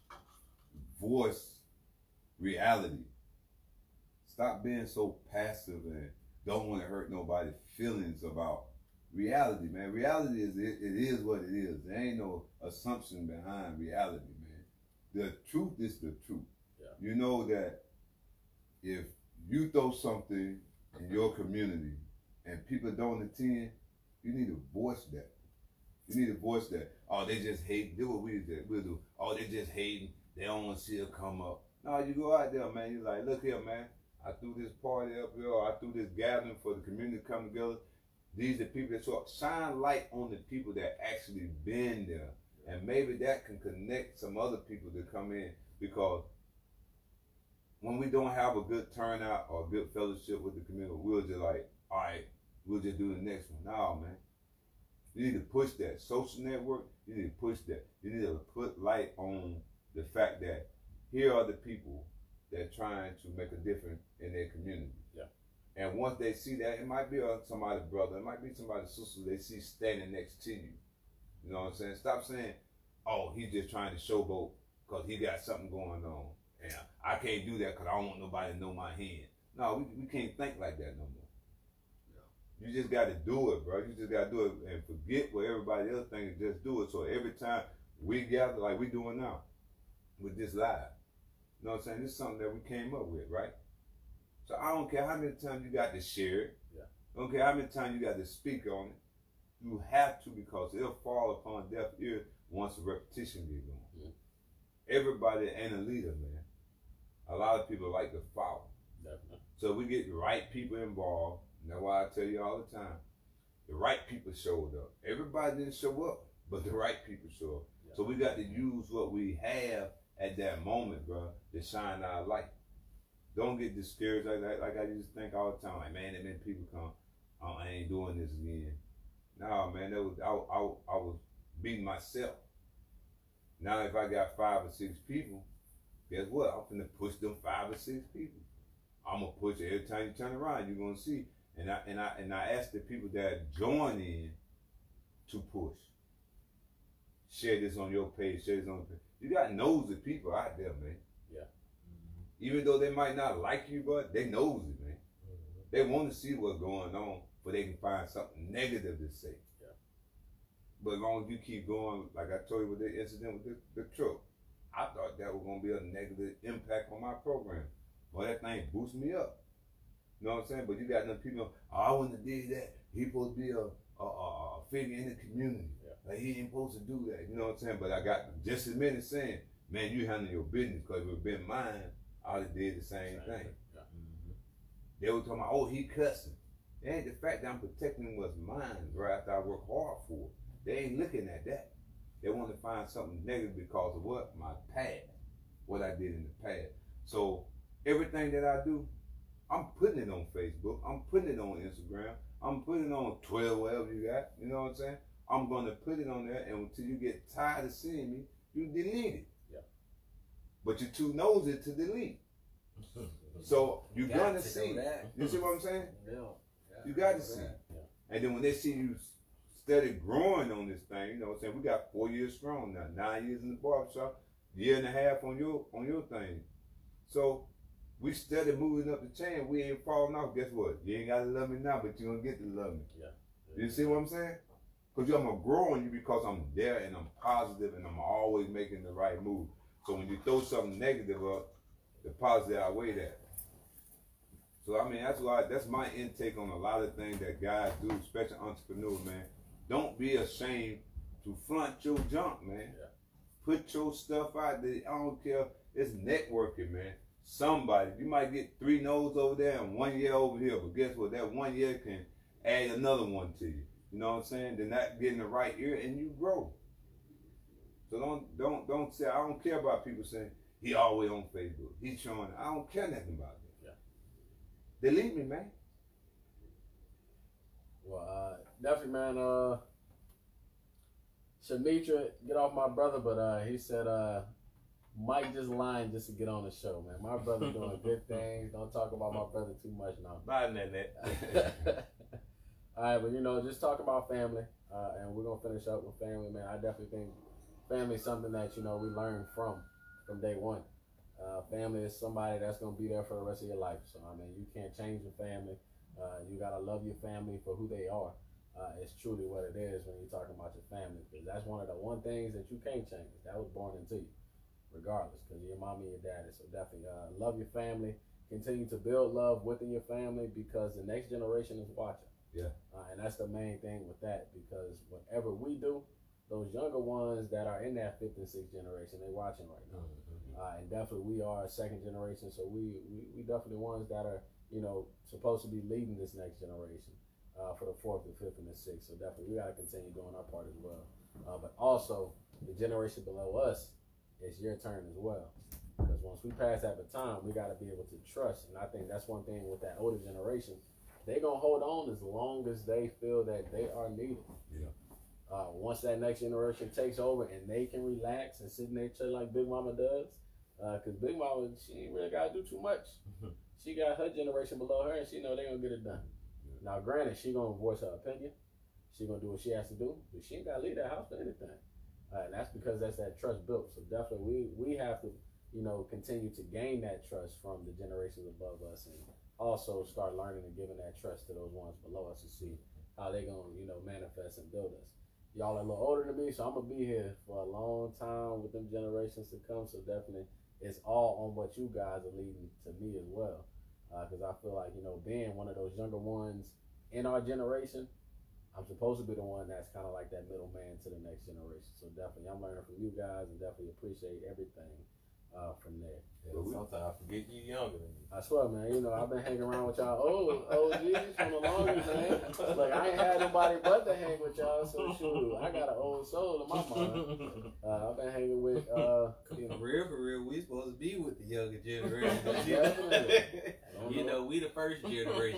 voice reality. Stop being so passive and don't want to hurt nobody's feelings about reality, man. Reality is, it, it is what it is. There ain't no assumption behind reality, man. The truth is the truth. Yeah. You know that if you throw something in your community and people don't attend, you need to voice that. You need to voice that. Oh, they just hate. Do what we did. We'll do. Oh, they just hating. They don't want to see it come up. No, you go out there, man. You're like, look here, man. I threw this party up here. Or I threw this gathering for the community to come together. These are people that talk. Shine light on the people that actually been there. And maybe that can connect some other people to come in. Because when we don't have a good turnout or a good fellowship with the community, we'll just like, all right, we'll just do the next one. No, man. You need to push that. Social network, you need to push that. You need to put light on the fact that here are the people that are trying to make a difference in their community. Yeah. And once they see that, it might be somebody's brother, it might be somebody's sister they see standing next to you. You know what I'm saying? Stop saying, oh, he's just trying to showboat because he got something going on. And I can't do that because I don't want nobody to know my hand. No, we, we can't think like that no more. You just got to do it, bro. You just got to do it and forget what everybody else thinks. Just do it. So every time we gather, like we doing now, with this live, you know what I'm saying? This is something that we came up with, right? So I don't care how many times you got to share it. Yeah. I don't care how many times you got to speak on it. You have to, because it'll fall upon deaf ear once a repetition get going. Yeah. Everybody ain't a leader, man. A lot of people like to follow. Definitely. So we get the right people involved. And that's why I tell you all the time, the right people showed up. Everybody didn't show up, but the right people showed up. Yeah. So we got to use what we have at that moment, bro, to shine our light. Don't get discouraged like that. Like I used to think all the time, like, man, that many people come, oh, I ain't doing this again. No, man, that was I, I, I was beating myself. Now if I got five or six people, guess what? I'm finna push them five or six people. I'm gonna push it. Every time you turn around, you're gonna see. And I and I and I ask the people that join in to push. share this on your page, share this on the page. You got nosy people out there, man. Yeah. Mm-hmm. Even though they might not like you, but they nosy, man. Mm-hmm. They want to see what's going on, but they can find something negative to say. Yeah. But as long as you keep going, like I told you with the incident with the, the truck, I thought that was going to be a negative impact on my program. Well, that thing boosts me up. You know what I'm saying? But you got them people, oh, I wouldn't have did that. He supposed to be a, a, a figure in the community. Yeah. Like, he ain't supposed to do that. You know what I'm saying? But I got just as many saying, man, you handle your business, because if it had been mine, I would have did the same, same thing. Yeah. Mm-hmm. They were talking about, oh, he cussing. It ain't the fact that I'm protecting what's mine right after I work hard for it. They ain't looking at that. They want to find something negative because of what? My past. What I did in the past. So everything that I do, I'm putting it on Facebook. I'm putting it on Instagram. I'm putting it on Twitter, whatever you got. You know what I'm saying? I'm going to put it on there, and until you get tired of seeing me, you delete it. Yeah. But you're too nosy to delete. So you're you going to see. You see what I'm saying? Yeah. You got to see. Yeah. And then when they see you steady growing on this thing, you know what I'm saying? We got four years strong now, nine years in the barbershop, year and a half on your on your thing. So we steady moving up the chain. We ain't falling off. Guess what? You ain't gotta love me now, but you're gonna get to love me. Yeah. You see what I'm saying? Because I'm gonna grow on you because I'm there and I'm positive and I'm always making the right move. So when you throw something negative up, the positive outweigh that. So I mean, that's why that's my intake on a lot of things that guys do, especially entrepreneurs, man. Don't be ashamed to flaunt your junk, man. Yeah. Put your stuff out there. I don't care. It's networking, man. Somebody, you might get three no's over there and one year over here, but guess what? That one year can add another one to you. You know what I'm saying? They're not getting the right ear, and you grow. So don't don't don't say I don't care about people saying he always on Facebook. He's showing. I don't care nothing about that. Yeah. Delete me, man. Well, uh, definitely, man. Uh, Shamitra, get off my brother, but uh, he said uh, Mike just lying just to get on the show, man. My brother doing good things. Don't talk about my brother too much now. Bye, Nanette. All right, but you know, just talk about family, uh, and we're gonna finish up with family, man. I definitely think family is something that you know we learn from from day one. Uh, family is somebody that's gonna be there for the rest of your life. So I mean, you can't change your family. Uh, you gotta love your family for who they are. Uh, it's truly what it is when you're talking about your family, because that's one of the one things that you can't change. That was born into you, regardless, because your mommy and your daddy. So definitely uh, love your family. Continue to build love within your family, because the next generation is watching. Yeah. Uh, and that's the main thing with that, because whatever we do, those younger ones that are in that fifth and sixth generation, they're watching right now. Mm-hmm. Uh, and definitely we are a second generation, so we, we, we definitely ones that are, you know, supposed to be leading this next generation uh, for the fourth, the fifth, and the sixth. So definitely we got to continue doing our part as well. Uh, but also, the generation below us, it's your turn as well. Because once we pass that baton, we got to be able to trust. And I think that's one thing with that older generation. They're going to hold on as long as they feel that they are needed. Yeah. Uh, once that next generation takes over and they can relax and sit in their chair like Big Mama does, because uh, Big Mama, she ain't really got to do too much. She got her generation below her, and she know they're going to get it done. Yeah. Now, granted, she going to voice her opinion. She going to do what she has to do, but she ain't got to leave that house for anything. Uh, and that's because that's that trust built. So definitely we, we have to, you know, continue to gain that trust from the generations above us, and also start learning and giving that trust to those ones below us to see how they going to, you know, manifest and build us. Y'all are a little older than me, so I'm going to be here for a long time with them generations to come. So definitely it's all on what you guys are leading to me as well. Because uh, I feel like, you know, being one of those younger ones in our generation, I'm supposed to be the one that's kind of like that middleman to the next generation. So definitely I'm learning from you guys and definitely appreciate everything uh, from there. Yeah, sometimes I forget you younger than you. I swear, man. You know, I've been hanging around with y'all old O Gs from the longest, man. Like, I ain't had nobody but to hang with y'all, so shoot, I got an old soul in my mind. Uh, I've been hanging with, uh, you know. For real, for real, we supposed to be with the younger generation. Definitely. You know, we the first generation.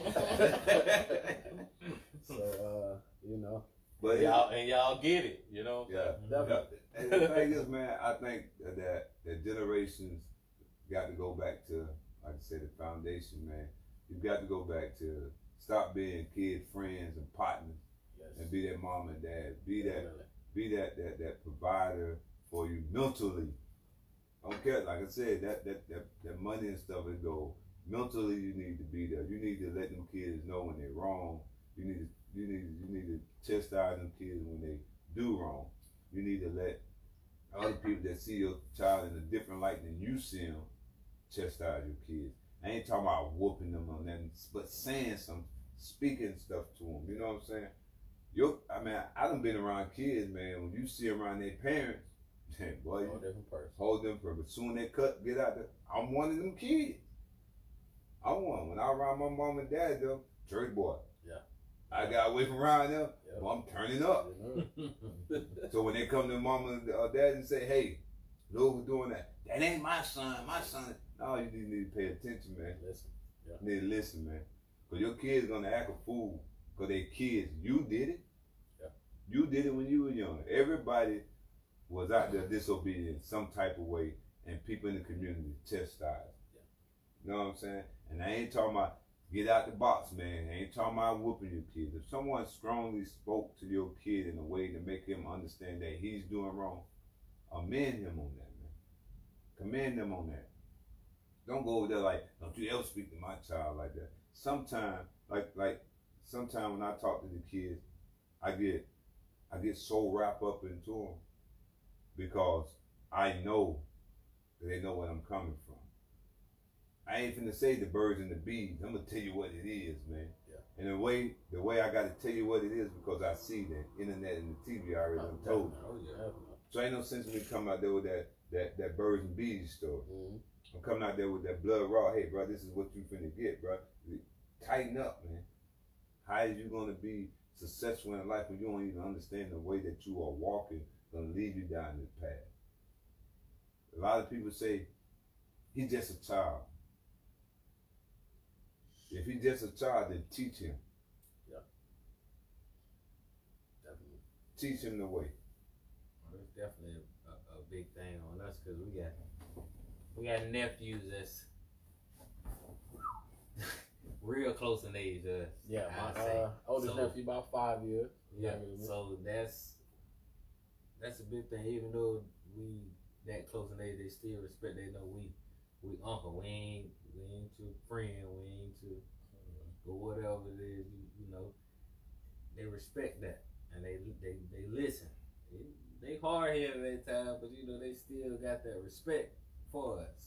So, uh, you know. But y'all, and y'all get it, you know? Yeah. Definitely. And the thing is, man, I think that the generations got to go back to, like I said, the foundation, man. You've got to go back to stop being kid friends and partners, yes, and be that mom and dad. Be that, be that that that provider for you mentally. I don't care, like I said, that that that, that money and stuff is go. Mentally, you need to be there. You need to let them kids know when they're wrong. You need to you need you need to chastise them kids when they do wrong. You need to let other people that see your child in a different light than you see them chastise your kids. I ain't talking about whooping them on that, but saying some, speaking stuff to them. You know what I'm saying? Your, I mean, I done been around kids, man. When you see around their parents, boy, Whole different person. hold them for. But soon they cut, get out there. I'm one of them kids. I'm one. When I was around my mom and dad, though, church boy. Yeah. I got away from around them. Yeah. Well, I'm turning up. So when they come to mom and uh, dad and say, "Hey, look who's doing that," that ain't my son. My son. No, you need, need to pay attention, man. Listen. Yeah. You need to listen, man. Cause your kids gonna act a fool. Cause they kids. You did it. Yeah. You did it when you were young. Everybody was out there disobedient some type of way, and people in the community chastised. Yeah. You know what I'm saying? And I ain't talking about get out the box, man. I ain't talking about whooping your kids. If someone strongly spoke to your kid in a way to make him understand that he's doing wrong, amend him on that, man. Commend them on that. Don't go over there like, don't you ever speak to my child like that. Sometime, like like, sometime when I talk to the kids, I get, I get so wrapped up into them because I know that they know where I'm coming from. I ain't finna say the birds and the bees. I'm gonna tell you what it is, man. Yeah. And the way, the way I gotta tell you what it is because I see the internet and the T V already done Oh, told me. oh, yeah. So ain't no sense in me coming out there with that that that birds and bees story. Mm-hmm. I'm coming out there with that blood raw. Hey, bro, this is what you finna get, bro. Tighten up, man. How is you gonna be successful in life when you don't even understand the way that you are walking gonna lead you down this path? A lot of people say he's just a child. If he's just a child, then teach him. Yeah. Definitely. Teach him the way. Well, it's definitely a, a big thing on us because we got we got nephews that's real close in age to us. Yeah, I'd my say. uh, oldest So- nephew about five years. Yeah, younger than me. so that's that's a big thing. Even though we that close in age, they still respect. They know we we uncle. We ain't we ain't your friend. We ain't your or whatever it is. You, you know, they respect that and they they they listen. They, they hard headed at time, but you know they still got that respect for us.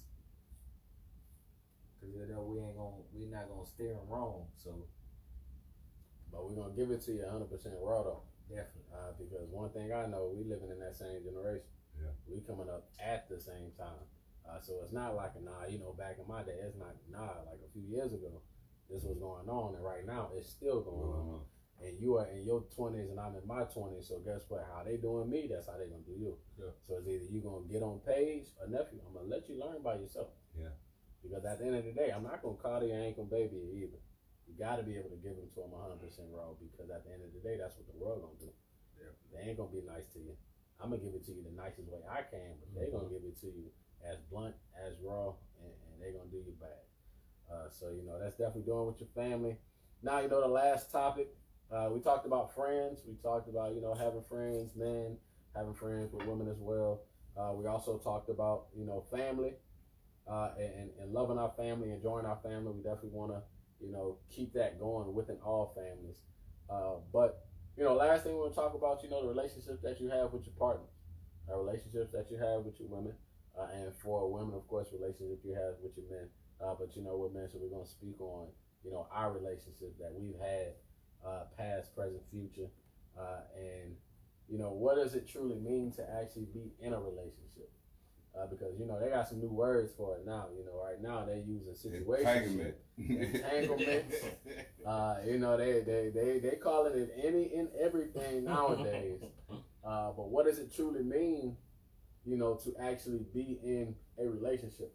Cause you know we ain't gonna we not gonna steer them wrong. So But we're gonna give it to you one hundred percent raw though. definitely. Uh, because one thing I know, we living in that same generation. Yeah. We coming up at the same time. Uh, so it's not like a nah, you know, back in my day, it's not nah, like a few years ago, this was going on, and right now it's still going on. And you are in your twenties and I'm in my twenties, so guess what? How they doing me, that's how they gonna do you. Yeah. So it's either you gonna get on page or nephew, I'm gonna let you learn by yourself. Yeah. Because at the end of the day, I'm not gonna call your ankle baby either. You gotta be able to give them to them one hundred percent raw because at the end of the day, that's what the world gonna do. Yeah. They ain't gonna be nice to you. I'm gonna give it to you the nicest way I can, but they gonna give it to you as blunt, as raw, and, and they gonna do you bad. Uh, so, you know, that's definitely doing with your family. Now, you know, the last topic, uh, we talked about friends. We talked about, you know, having friends, men, having friends with women as well. Uh, we also talked about, you know, family uh, and, and loving our family, enjoying our family. We definitely want to, you know, keep that going within all families. Uh, but, you know, last thing we want to talk about, you know, the relationships that you have with your partners, uh, relationships that you have with your women, uh, and for women, of course, relationships you have with your men. Uh, but, you know, we're men, so we're going to speak on, you know, our relationship that we've had, uh, past, present, future, uh, and, you know, what does it truly mean to actually be in a relationship? Uh, because, you know, they got some new words for it now. You know, right now they're using situationship. Entanglement. Entanglements. Uh, you know, they, they, they, they calling it any and everything nowadays. Uh, but what does it truly mean, you know, to actually be in a relationship?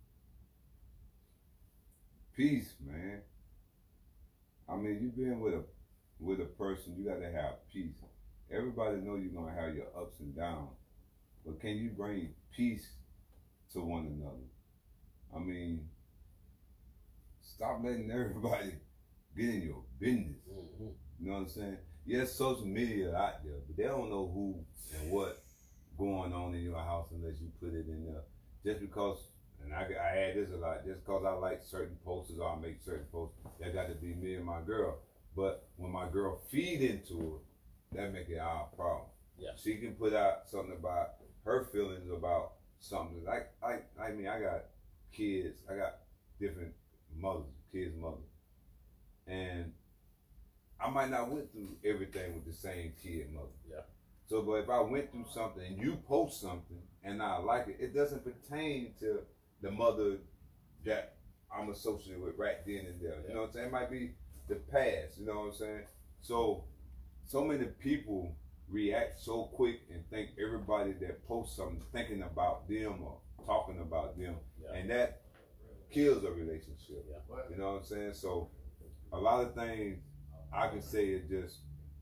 Peace, man. I mean, you been with a with a person, you got to have peace. Everybody know you're gonna have your ups and downs, but can you bring peace to one another? I mean, stop letting everybody get in your business. Mm-hmm. You know what I'm saying? yes, social media out there, but they don't know who and what going on in your house unless you put it in there. Just because, and I, I add this a lot, just because I like certain posters or I make certain posts, that got to be me and my girl. But when my girl feed into it, that make it our problem. Yeah. She can put out something about her feelings about something. Like, I, I mean, I got kids, I got different mothers, kids' mothers. And I might not went through everything with the same kid mother. Yeah. So, but if I went through something and you post something and I like it, it doesn't pertain to the mother that I'm associated with right then and there. Yeah. You know what I'm saying? It might be the past, you know what I'm saying? So, so many people react so quick and think everybody that posts something thinking about them or talking about them. Yeah. And that kills a relationship. Yeah. You know what I'm saying? So, a lot of things I can say is just,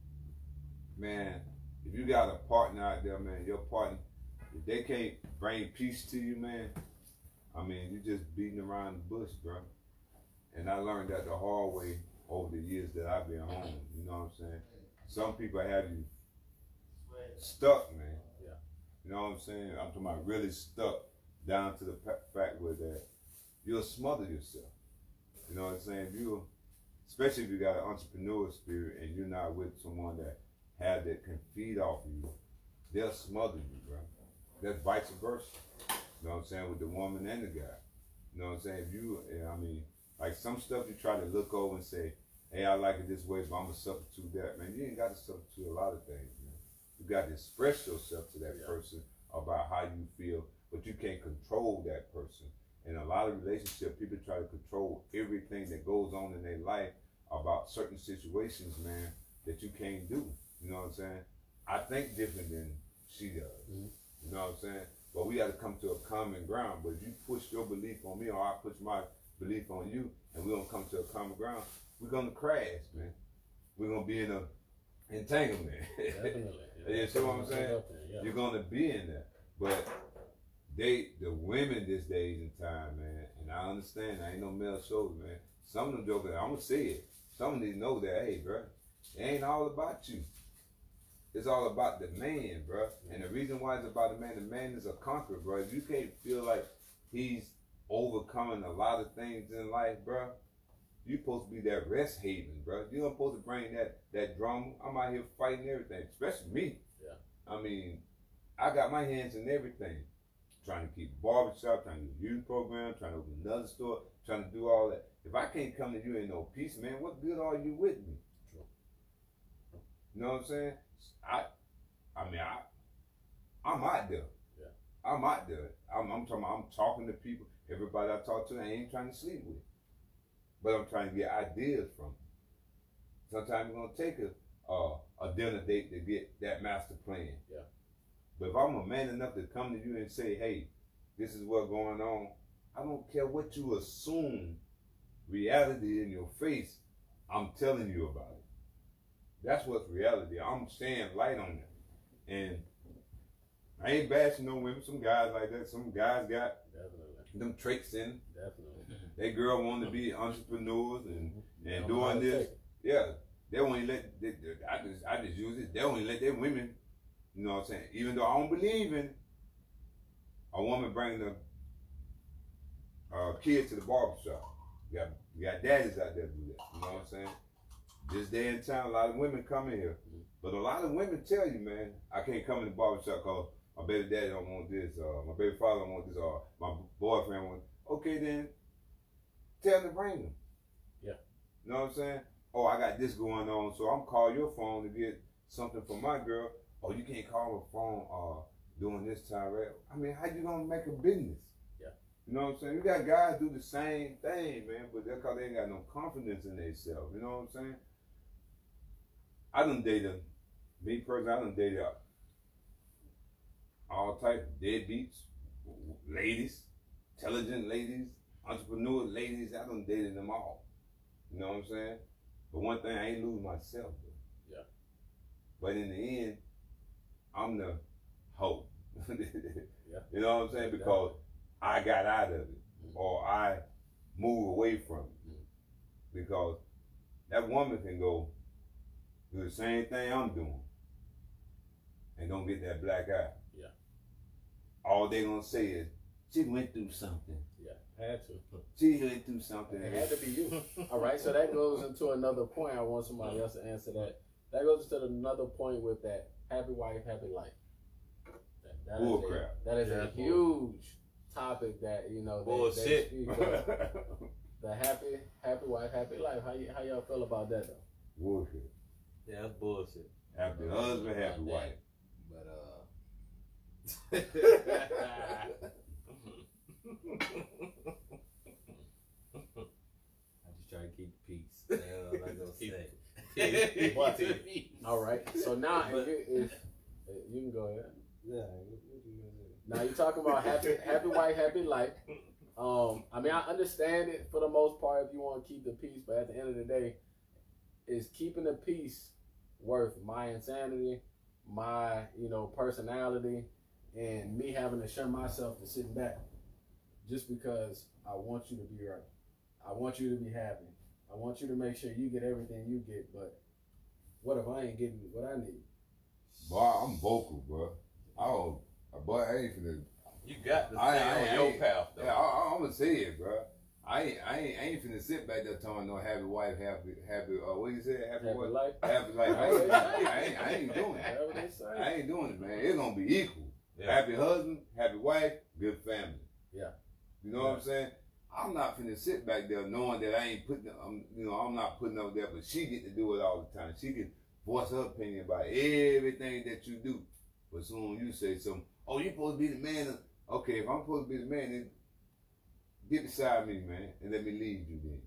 man, if you got a partner out there, man, your partner, if they can't bring peace to you, man, I mean, you just beating around the bush, bro. And I learned that the hard way over the years that I've been home. You know what I'm saying? Some people have you stuck, man. Yeah. You know what I'm saying? I'm talking about really stuck down to the fact where that you'll smother yourself. You know what I'm saying? If you, especially if you got an entrepreneur spirit and you're not with someone that have that can feed off you, they'll smother you, bro. That's vice versa. You know what I'm saying? With the woman and the guy. You know what I'm saying? If you, I mean, like some stuff you try to look over and say, hey, I like it this way, but I'm gonna substitute that. Man, you ain't got to substitute a lot of things, man. You got to express yourself to that Yeah. person about how you feel, but you can't control that person. In a lot of relationships, people try to control everything that goes on in their life about certain situations, man, that you can't do. You know what I'm saying? I think different than she does. Mm-hmm. You know what I'm saying? But we got to come to a common ground. But if you push your belief on me or I push my belief on you and we don't come to a common ground, we're going to crash, man. We're going to be in a entanglement. Definitely. You see what I'm saying? Yeah. You're going to be in there. But they, the women this days and time, man, and I understand, I ain't no male shoulder, man. Some of them jokers, I'm going to say it. Some of them know that, hey, bro, it ain't all about you. It's all about the man, bro. And the reason why it's about the man, the man is a conqueror, bro. If you can't feel like he's overcoming a lot of things in life, bro, you supposed to be that rest haven, bro. You're not supposed to bring that that drama. I'm out here fighting everything, especially me. Yeah. I mean, I got my hands in everything. Trying to keep a barbershop, trying to do a youth program, trying to open another store, trying to do all that. If I can't come to you in no peace, man, what good are you with me? True. You know what I'm saying? I, I mean, I, I'm out there. Yeah. I'm out there. I'm, I'm talking. I'm talking to people. Everybody I talk to, I ain't trying to sleep with, but I'm trying to get ideas from them. Sometimes it's gonna take a uh, a dinner date to get that master plan. Yeah. But if I'm a man enough to come to you and say, hey, this is what's going on, I don't care what you assume reality in your face, I'm telling you about it. That's what's reality. I'm saying light on it. And I ain't bashing no women. Some guys like that. Some guys got Definitely. them traits in. Definitely. They girl want to be entrepreneurs and, and Don't know how doing to this. take it. Yeah. They only let, they, they, I just I just use it. They only let their women, you know what I'm saying? Even though I don't believe in a woman bringing a uh, kid to the barbershop. You got, you got daddies out there do that. You know what I'm saying? This day and time, a lot of women come in here. But a lot of women tell you, man, I can't come in the barbershop because my baby daddy don't want this, or my baby father don't want this, or my boyfriend wants. Okay, then tell them to bring them. Yeah. You know what I'm saying? Oh, I got this going on, so I'm calling your phone to get something for my girl. Oh, you can't call her phone uh, during this time, right? I mean, how you gonna make a business? Yeah. You know what I'm saying? You got guys do the same thing, man, but that's because they ain't got no confidence in themselves. You know what I'm saying? I done dated, me personally, I done dated all types of deadbeats, ladies, intelligent ladies, entrepreneur ladies. I done dated them all. You know what I'm saying? But one thing, I ain't lose myself, though. Yeah. But in the end, I'm the hoe. Yeah. You know what I'm saying? Because I got out of it, Mm-hmm. or I move away from it. Mm-hmm. Because that woman can go do the same thing I'm doing, and don't get that black eye. Yeah. All they gonna say is, she went through something. Yeah, had to. She went through something. It had to be you. All right, so that goes into another point. I want somebody else to answer that. That goes into another point with that happy wife, happy life. That, that Bull is a, crap. That is Yeah, a bull. huge topic that, you know, they, Bullshit. they speak of. The happy, happy wife, happy life. How y- how y'all feel about that though? Bullshit. Yeah, that's bullshit. Happy husband, happy About wife. that. But uh, I just try to keep the peace. That's all I gonna say. What? All right. So now, if, you- if you can go ahead. Yeah. What, what you gonna say? Now you're talking about happy, happy wife, happy life. Um, I mean, I understand it for the most part if you want to keep the peace, but at the end of the day, is keeping the peace worth my insanity, my you know personality, and me having to shun myself to sitting back just because I want you to be right. I want you to be happy. I want you to make sure you get everything you get. But what if I ain't getting what I need? Boy, I'm vocal, bro. I don't, boy, I ain't finna. You got to I- stay I- on I your ain't- path, though. Yeah, I, I'm gonna say it, bro. I ain't, I ain't, I ain't finna sit back there telling no happy wife, happy, happy. Uh, what you say? Happy, Happy what? life. Happy life. I ain't, I ain't, I ain't doing that. Whatever they say. I ain't doing it, man. It's gonna be equal. Yeah. Happy husband, happy wife, good family. Yeah. You know what I'm saying? I'm not finna sit back there knowing that I ain't putting, um, you know, I'm not putting up there, but she get to do it all the time. She can voice her opinion about everything that you do. But soon you say something, oh, you supposed to be the man. Of, okay, if I'm supposed to be the man, then get beside me, man, and let me lead you then.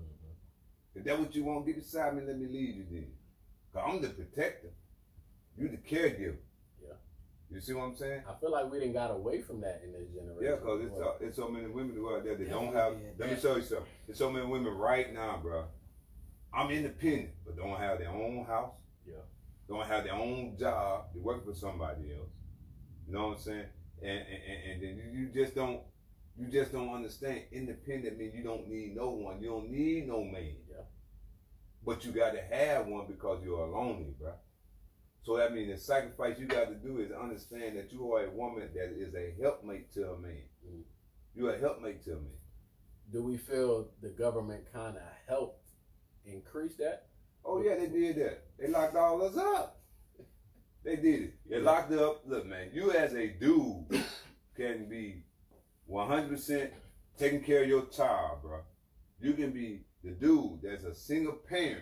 Mhm. If that's what you want, get beside me and let me lead you then. Cause I'm the protector. You the caregiver. Yeah. You see what I'm saying? I feel like we didn't got away from that in this generation. Yeah, cause it's, uh, it's so many women who out there that don't have. Yeah, Let me that- show you something. There's so many women right now, bro. I'm independent, but don't have their own house. Yeah. Don't have their own job. They work for somebody else. You know what I'm saying? And and, and, and then you, you just don't. You just don't understand. Independent means you don't need no one. You don't need no man. Yeah. But you got to have one because you're lonely, bro. So that means the sacrifice you got to do is understand that you are a woman that is a helpmate to a man. Mm. You're a helpmate to a man. Do we feel the government kind of helped increase that? Oh yeah, they did that. They locked all us up. They did it. They locked up. Look, man, you as a dude can be one hundred percent taking care of your child, bro. You can be the dude that's a single parent.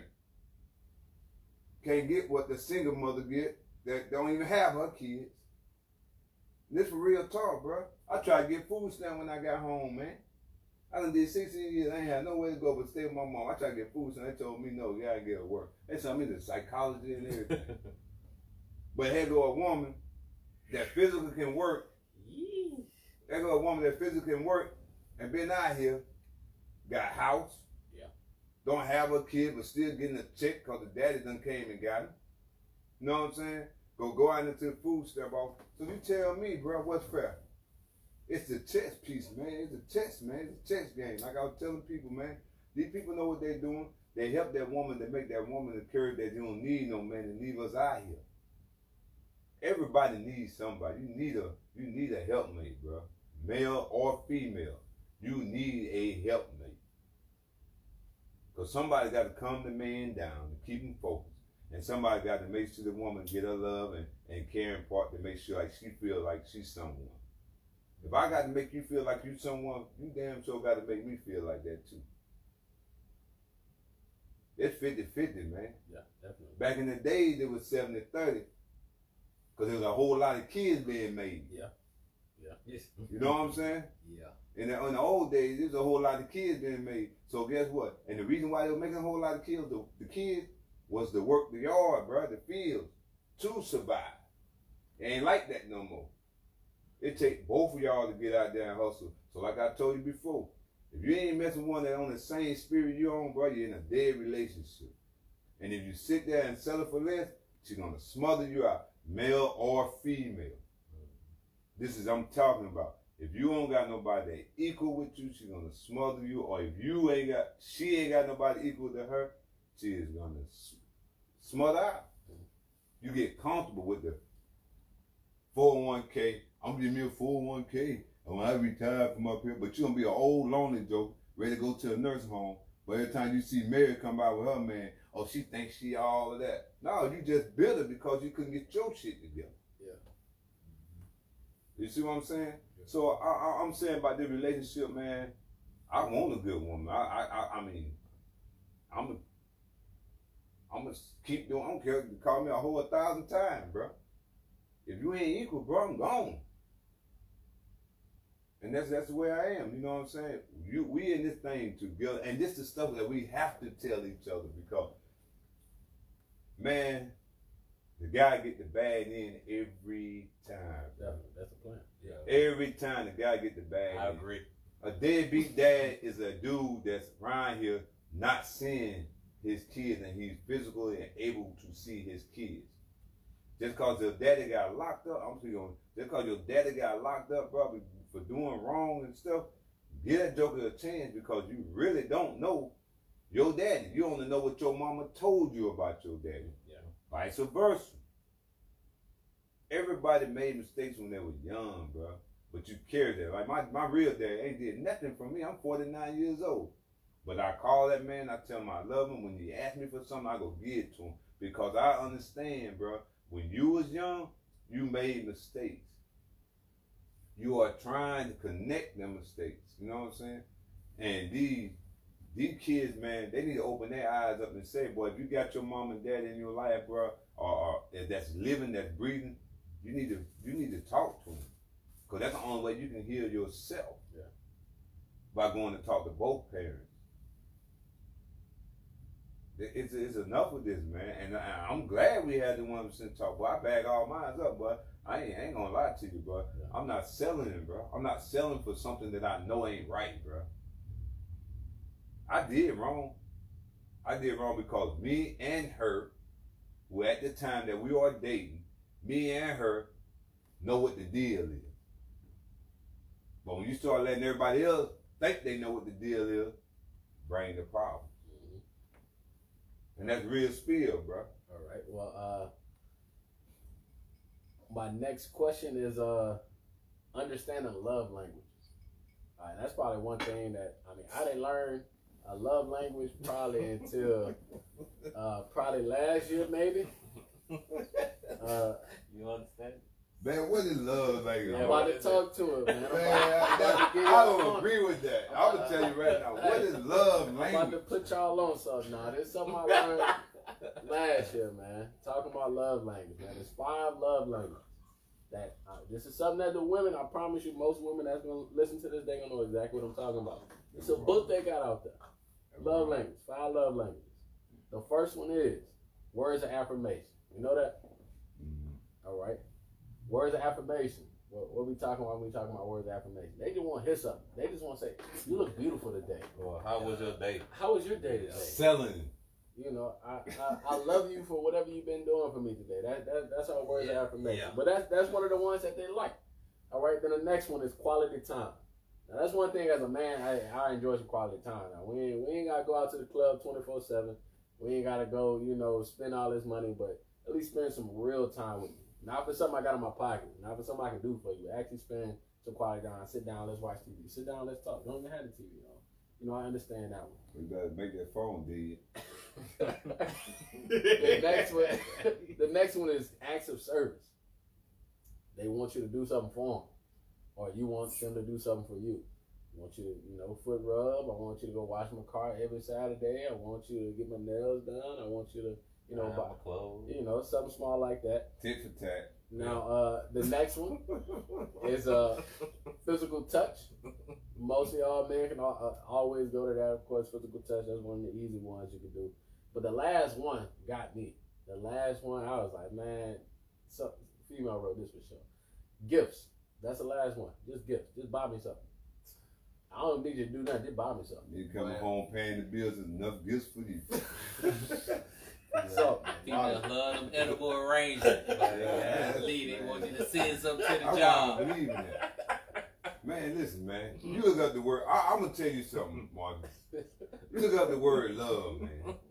Can't get what the single mother get that don't even have her kids. This for real talk, bro. I tried to get food stamp when I got home, man. I done did sixteen years. I ain't had nowhere to go but stay with my mom. I tried to get food stamp. They told me no, you gotta get to work. They sent me to psychology and everything. But here go a woman that physically can work. There go a woman that physically can work and been out here, got a house. Yeah. Don't have a kid, but still getting a check because the daddy done came and got him. You know what I'm saying? Go go out into the food stamp off. So you tell me, bro, what's fair? It's the chess piece, man. It's a chess, man. It's a chess game. Like I was telling people, man, these people know what they're doing. They help that woman to make that woman the courage that you don't need no man and leave us out here. Everybody needs somebody. You need a you need a helpmate, bro. Male or female. You need a helpmate. Because somebody got to calm the man down to keep him focused. And somebody got to make sure the woman get her love and, and caring part to make sure like she feel like she's someone. If I got to make you feel like you someone, you damn sure got to make me feel like that too. It's fifty fifty, man. Yeah, definitely. Back in the days, it was seventy thirty. Because there was a whole lot of kids being made. Yeah. Yeah. Yes. You know what I'm saying? Yeah. In the, in the old days, there was a whole lot of kids being made. So guess what? And the reason why they were making a whole lot of kids, the, the kids, was to work the yard, bro, the fields, to survive. It ain't like that no more. It take both of y'all to get out there and hustle. So like I told you before, if you ain't messing with one that on the same spirit you on, bro, you're in a dead relationship. And if you sit there and settle for less, she's gonna smother you out, male or female. This is I'm talking about. If you don't got nobody that equal with you, she's gonna smother you. Or if you ain't got, she ain't got nobody equal to her, she is gonna smother out. You get comfortable with the four oh one K. I'm gonna give me a four oh one K. And when I retire from up here, but you're gonna be an old lonely joke, ready to go to a nursing home. But every time you see Mary come out with her man, oh, she thinks she all of that. No, you just bitter because you couldn't get your shit together. Yeah. You see what I'm saying? Yeah. So I, I, I'm saying about this relationship, man. I want a good woman. I, I, I mean, I'm a, I'm gonna keep doing. I don't care if you call me a whole thousand times, bro. If you ain't equal, bro, I'm gone. And that's that's the way I am. You know what I'm saying? You, we in this thing together, and this is stuff that we have to tell each other because, man, the guy get the bag in every time. Yeah, that's the plan. Yeah. Every time the guy get the bag I in. agree. A deadbeat dad is a dude that's around here not seeing his kids, and he's physically able to see his kids. Just cause your daddy got locked up, I'm speaking on, just cause your daddy got locked up, brother, for doing wrong and stuff, give that joker a chance because you really don't know your daddy. You only know what your mama told you about your daddy. Yeah. Vice versa. Everybody made mistakes when they were young, bro. But you carry that. Like my, my real dad ain't did nothing for me. I'm forty-nine years old. But I call that man, I tell him I love him. When he asks me for something, I go give it to him. Because I understand, bro, when you was young, you made mistakes. You are trying to connect them mistakes. You know what I'm saying? And these these kids, man, they need to open their eyes up and say, boy, if you got your mom and dad in your life, bro, or, or that's living, that's breathing, you need to you need to talk to them. Because that's the only way you can heal yourself. Yeah. By going to talk to both parents. It's, it's enough of this, man. And I, I'm glad we had the one percent talk. Boy, I bag all mine up, but I ain't, I ain't gonna lie to you, bro. Yeah. I'm not selling it, bro. I'm not selling for something that I know ain't right, bro. I did wrong. I did wrong because me and her were at the time that we are dating, me and her know what the deal is. But when you start letting everybody else think they know what the deal is, bring the problem. And that's real spill, bro. All right. Well, uh, my next question is uh, understanding love languages. All right, that's probably one thing that I mean I didn't learn a love language probably until uh, probably last year, maybe. Uh, you understand? Man, what is love language? I'm about to talk to her, man. Man, about, I, I, I don't agree with that. I'm gonna tell you right now, what is love language? I'm about to put y'all on something now. This is something I learned last year, man. Talking about love language, man. There's five love languages. That uh, this is something that the women, I promise you, most women that's gonna listen to this, they gonna know exactly what I'm talking about. It's a book they got out there. Love language, five love languages. The first one is words of affirmation. You know that? Mm-hmm. All right. Words of affirmation. What, what we talking about when we talking about words of affirmation? They just want to hear something. They just want to say, "You look beautiful today." Or how was your day? How was your day today? Selling. You know, I, I, I love you for whatever you've been doing for me today. That, that that's our words yeah. of affirmation. Yeah. But that's that's one of the ones that they like. All right. Then the next one is quality time. Now that's one thing as a man, I, I enjoy some quality time. Now we ain't, we ain't gotta go out to the club twenty-four seven. We ain't gotta go, you know, spend all this money, but at least spend some real time with me. Not for something I got in my pocket. Not for something I can do for you. Actually spend some quality time. Sit down, let's watch T V. Sit down, let's talk. Don't even have the T V on. You know, I understand that one. You better make that phone dead. the next one, the next one is acts of service. They want you to do something for them, or you want them to do something for you. I want you to, you know, foot rub. I want you to go wash my car every Saturday. I want you to get my nails done. I want you to, you know, buy clothes. You know, something small like that. Tit for tat. Now, uh, the next one is uh, physical touch. Mostly all men can uh, always go to that. Of course, physical touch, that's one of the easy ones you can do. But the last one got me. The last one, I was like, man, some female wrote this for sure. Gifts. That's the last one. Just gifts. Just buy me something. I don't need you to do nothing. Just buy me something. You coming well, home paying the bills is enough gifts for you. So, females love them edible arrangements. Yeah, lead, they want you to send something to the I job. don't believe in that. Man, listen, man. You look up the word. I, I'm gonna tell you something, Marcus. You look up the word love, man. That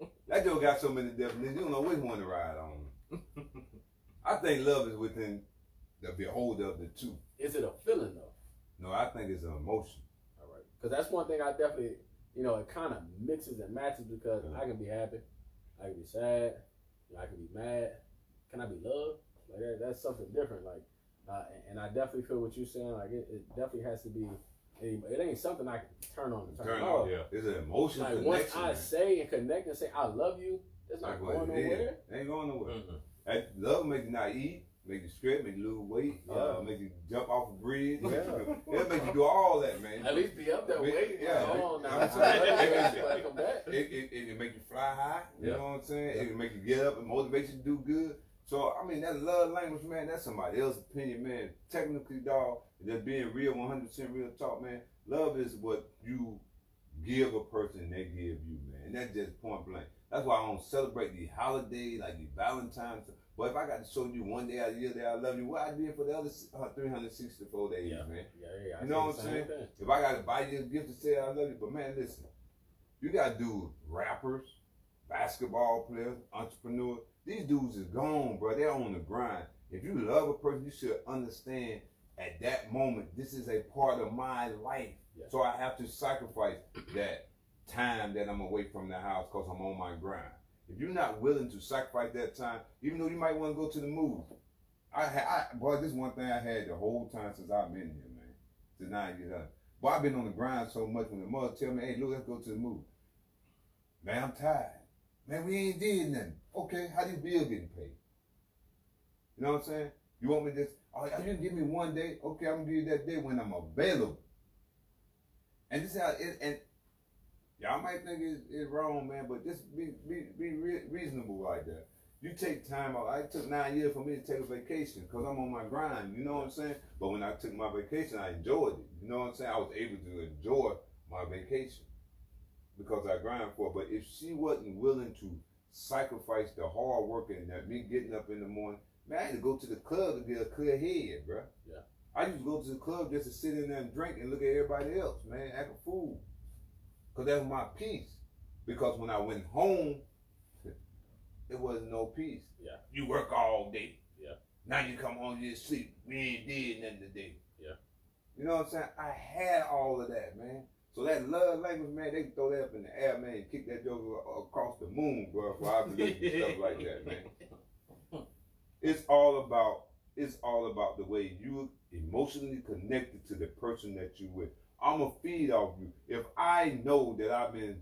joke got so many definitions, you don't know which one to ride on. I think love is within the beholder of the two. Is it a feeling though? No, I think it's an emotion. All right. Because that's one thing I definitely, you know, it kind of mixes and matches because Yeah. I can be happy, I can be sad, you know, I can be mad. Can I be loved? Like that, that's something different. Like, uh, and I definitely feel what you're saying. Like it, it definitely has to be. It ain't something I can turn on and turn, Turn off. on, yeah. It's an emotion Like connection. once I man. say and connect and say I love you, it's not Like going what it is. nowhere. Ain't going nowhere. Mm-mm. That love make you not eat, make you stretch, make you lose weight, Yeah. uh, make you jump off a bridge. Yeah. It'll make you do all that, man. At least be up there Yeah, waiting. yeah. Like, hold on now. I'm I love you, saying. but come back. It, it, it can make you fly high, you Yeah. know what I'm saying? Yeah. It can make you get up and motivate you to do good. So, I mean, that love language, man, that's somebody else's opinion, man. Technically, dog, just being real, one hundred percent real talk, man. Love is what you give a person and they give you, man. And that's just point blank. That's why I don't celebrate these holidays, like these Valentine's. But if I got to show you one day out of the year that I love you, what I did for the other uh, three hundred sixty-four days, Yeah. man. Yeah, yeah. I You know say what the I'm same saying? thing. If I got to buy you a gift to say I love you, but man, listen, you got to do rappers, basketball players, entrepreneurs. These dudes is gone, bro. They're on the grind. If you love a person, you should understand at that moment, this is a part of my life. Yeah. So I have to sacrifice that time that I'm away from the house because I'm on my grind. If you're not willing to sacrifice that time, even though you might want to go to the movie, I, ha- I boy, this is one thing I had the whole time since I've been here, man. Since nine years old. Boy, I've been on the grind so much when the mother tell me, hey, look, let's go to the movie. Man, I'm tired. Man, we ain't did nothing. Okay, how these bills getting paid? You know what I'm saying? You want me to just, oh, you give me one day? Okay, I'm gonna give you that day when I'm available. And this is how it, and y'all might think it's, it's wrong, man, but just be be be re- reasonable like that. You take time out. I took nine years for me to take a vacation because I'm on my grind. You know what I'm saying? But when I took my vacation, I enjoyed it. You know what I'm saying? I was able to enjoy my vacation because I grind for it. But if she wasn't willing to sacrifice the hard work and that me getting up in the morning, man, I had to go to the club to get a clear head, bro. Yeah. I used to go to the club just to sit in there and drink and look at everybody else, man, act a fool. Because that was my peace. Because when I went home, there wasn't no peace. Yeah. You work all day. Yeah. Now you come home, you just sleep. We ain't did nothing today. Yeah. You know what I'm saying? I had all of that, man. So that love language, man, they can throw that up in the air, man, and kick that joker across the moon, bro, for I believe in stuff like that, man. It's all about, it's all about the way you emotionally connected to the person that you with. I'm going to feed off you. If I know that I've been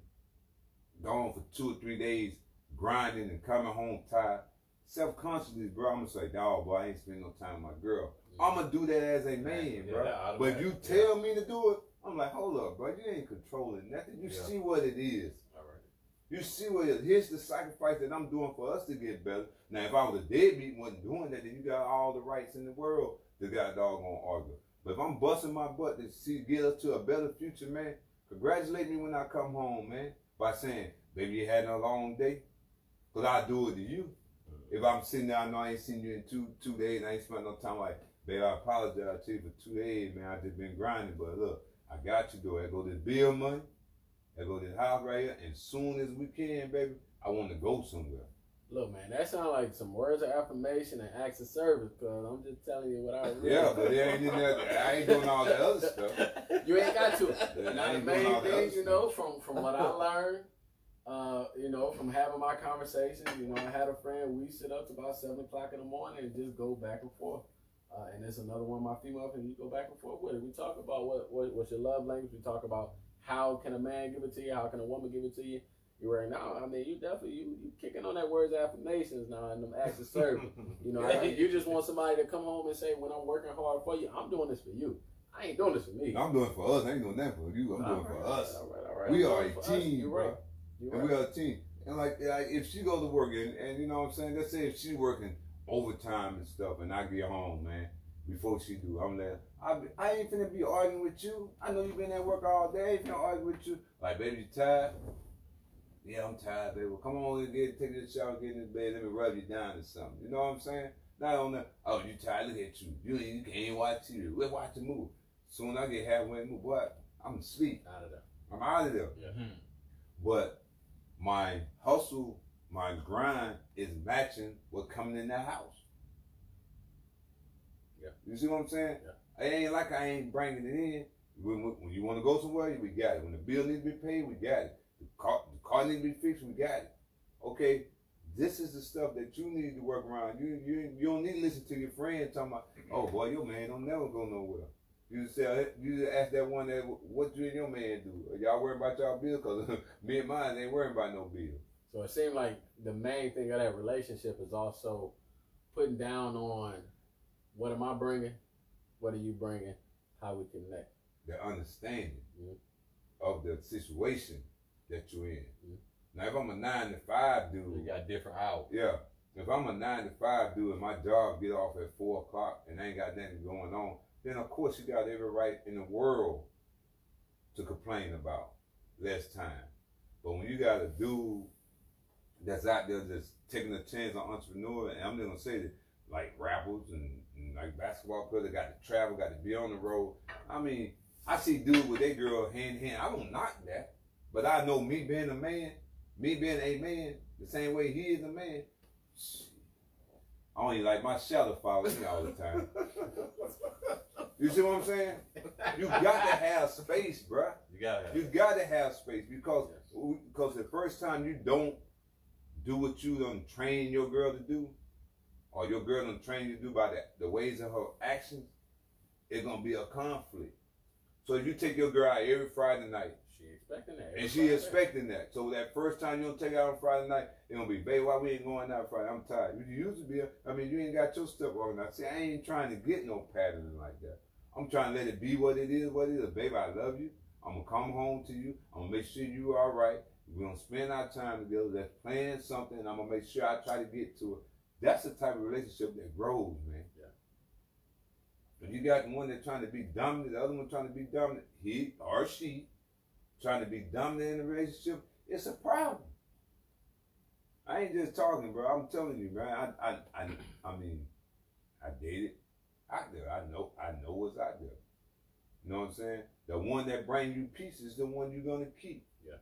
gone for two or three days grinding and coming home tired, self-consciously, bro, I'm going to say, dawg, boy, I ain't spending no time with my girl. I'm going to do that as a man, Yeah, bro. yeah, But if you yeah. tell me to do it, I'm like, hold up, bro, you ain't controlling nothing. You Yeah. see what it is. All right. You see what it is. Here's the sacrifice that I'm doing for us to get better. Now, if I was a deadbeat and wasn't doing that, then you got all the rights in the world to got doggone argue. But if I'm busting my butt to see get us to a better future, man, congratulate me when I come home, man, by saying, baby, you had a long day. Because I do it to you. If I'm sitting there, I know I ain't seen you in two two days, and I ain't spent no time like, baby, I apologize to you for two days, man. I just been grinding, but look, I got you, though. I go to the bill money. I go to the house right here, and soon as we can, baby, I want to go somewhere. Look, man, that sounds like some words of affirmation and acts of service, because I'm just telling you what I really Yeah, but it ain't in there. I ain't doing all the other stuff. You ain't got to. Yeah, Now, I the ain't doing main all the other things, you stuff. know, from, from what I learned, uh, you know, from having my conversations, you know, I had a friend, we sit up to about seven o'clock in the morning and just go back and forth. Uh, and there's another one, my female, and you go back and forth with it. We talk about what, what what's your love language. We talk about how can a man give it to you, how can a woman give it to you. You right now, I mean, you definitely, you, you kicking on that words of affirmations now and them acts of service. You know, I, you just want somebody to come home and say, when I'm working hard for you, I'm doing this for you. I ain't doing this for me. I'm doing it for us. I ain't doing that for you. I'm All doing it right, for us. All right, all right. We I'm are doing it a for us. team, You're bro. right. You're And right. we are a team. And like, like, if she go to work and, and you know what I'm saying, let's say if she working overtime and stuff and I get home, man, before she do, I'm like, I, be, I ain't finna be arguing with you. I know you been at work all day. I ain't finna argue with you. Like, baby, you tired? Yeah, I'm tired, baby. Well, come on and get take this shower, get in this bed, let me rub you down or something. You know what I'm saying? Not on that, oh, you tired, look at you. You, you can't even watch T V. We'll watch the movie. Soon I get halfway in the movie, boy, I'm asleep. Out of there. I'm out of there. Yeah. Hmm. But my hustle my grind is matching what's coming in that house. Yeah. You see what I'm saying? Yeah. It ain't like I ain't bringing it in. When, when you want to go somewhere, we got it. When the bill needs to be paid, we got it. The car, the car needs to be fixed, we got it. Okay, this is the stuff that you need to work around. You you you don't need to listen to your friend talking about, oh boy, your man don't never go nowhere. You just say, you just ask that one that what you and your man do. Are y'all worrying about y'all bill? Cause me and mine ain't worrying about no bill. So it seemed like the main thing of that relationship is also putting down on what am I bringing, what are you bringing, how we connect. The understanding mm-hmm. of the situation that you're in. Mm-hmm. Now, if I'm a nine to five dude, You got different hours. yeah. If I'm a nine to five dude and my job get off at four o'clock and I ain't got nothing going on, then of course you got every right in the world to complain about less time. But when you got a dude that's out there just taking a chance on entrepreneur, and I'm just gonna say that, like rappers and, and like basketball players, got to travel, got to be on the road. I mean, I see dudes with their girl hand in hand. I don't knock that, but I know me being a man, me being a man, the same way he is a man. I don't even like my shadow following me all the time. You see what I'm saying? You got to have space, bruh. You gotta have You got to have space because because the first time you don't do what you done train your girl to do, or your girl done train you to do by the, the ways of her actions, it's gonna be a conflict. So if you take your girl out every Friday night, She expecting that. and she expecting that. So that first time you don't take her out on Friday night, it's gonna be, babe, why we ain't going out Friday? I'm tired. You used to be, a, I mean, you ain't got your stuff organized. See, I ain't trying to get no pattern like that. I'm trying to let it be what it is, what it is. Baby, I love you. I'm gonna come home to you. I'm gonna make sure you all right. We're gonna spend our time together. Let's plan something. And I'm gonna make sure I try to get to it. That's the type of relationship that grows, man. Yeah. When you got one that's trying to be dominant, the other one trying to be dominant, he or she trying to be dominant in the relationship, it's a problem. I ain't just talking, bro. I'm telling you, man. I, I, I, I mean, I dated out there. I know, I know what's out there. You know what I'm saying? The one that brings you peace is the one you're gonna keep. Yeah.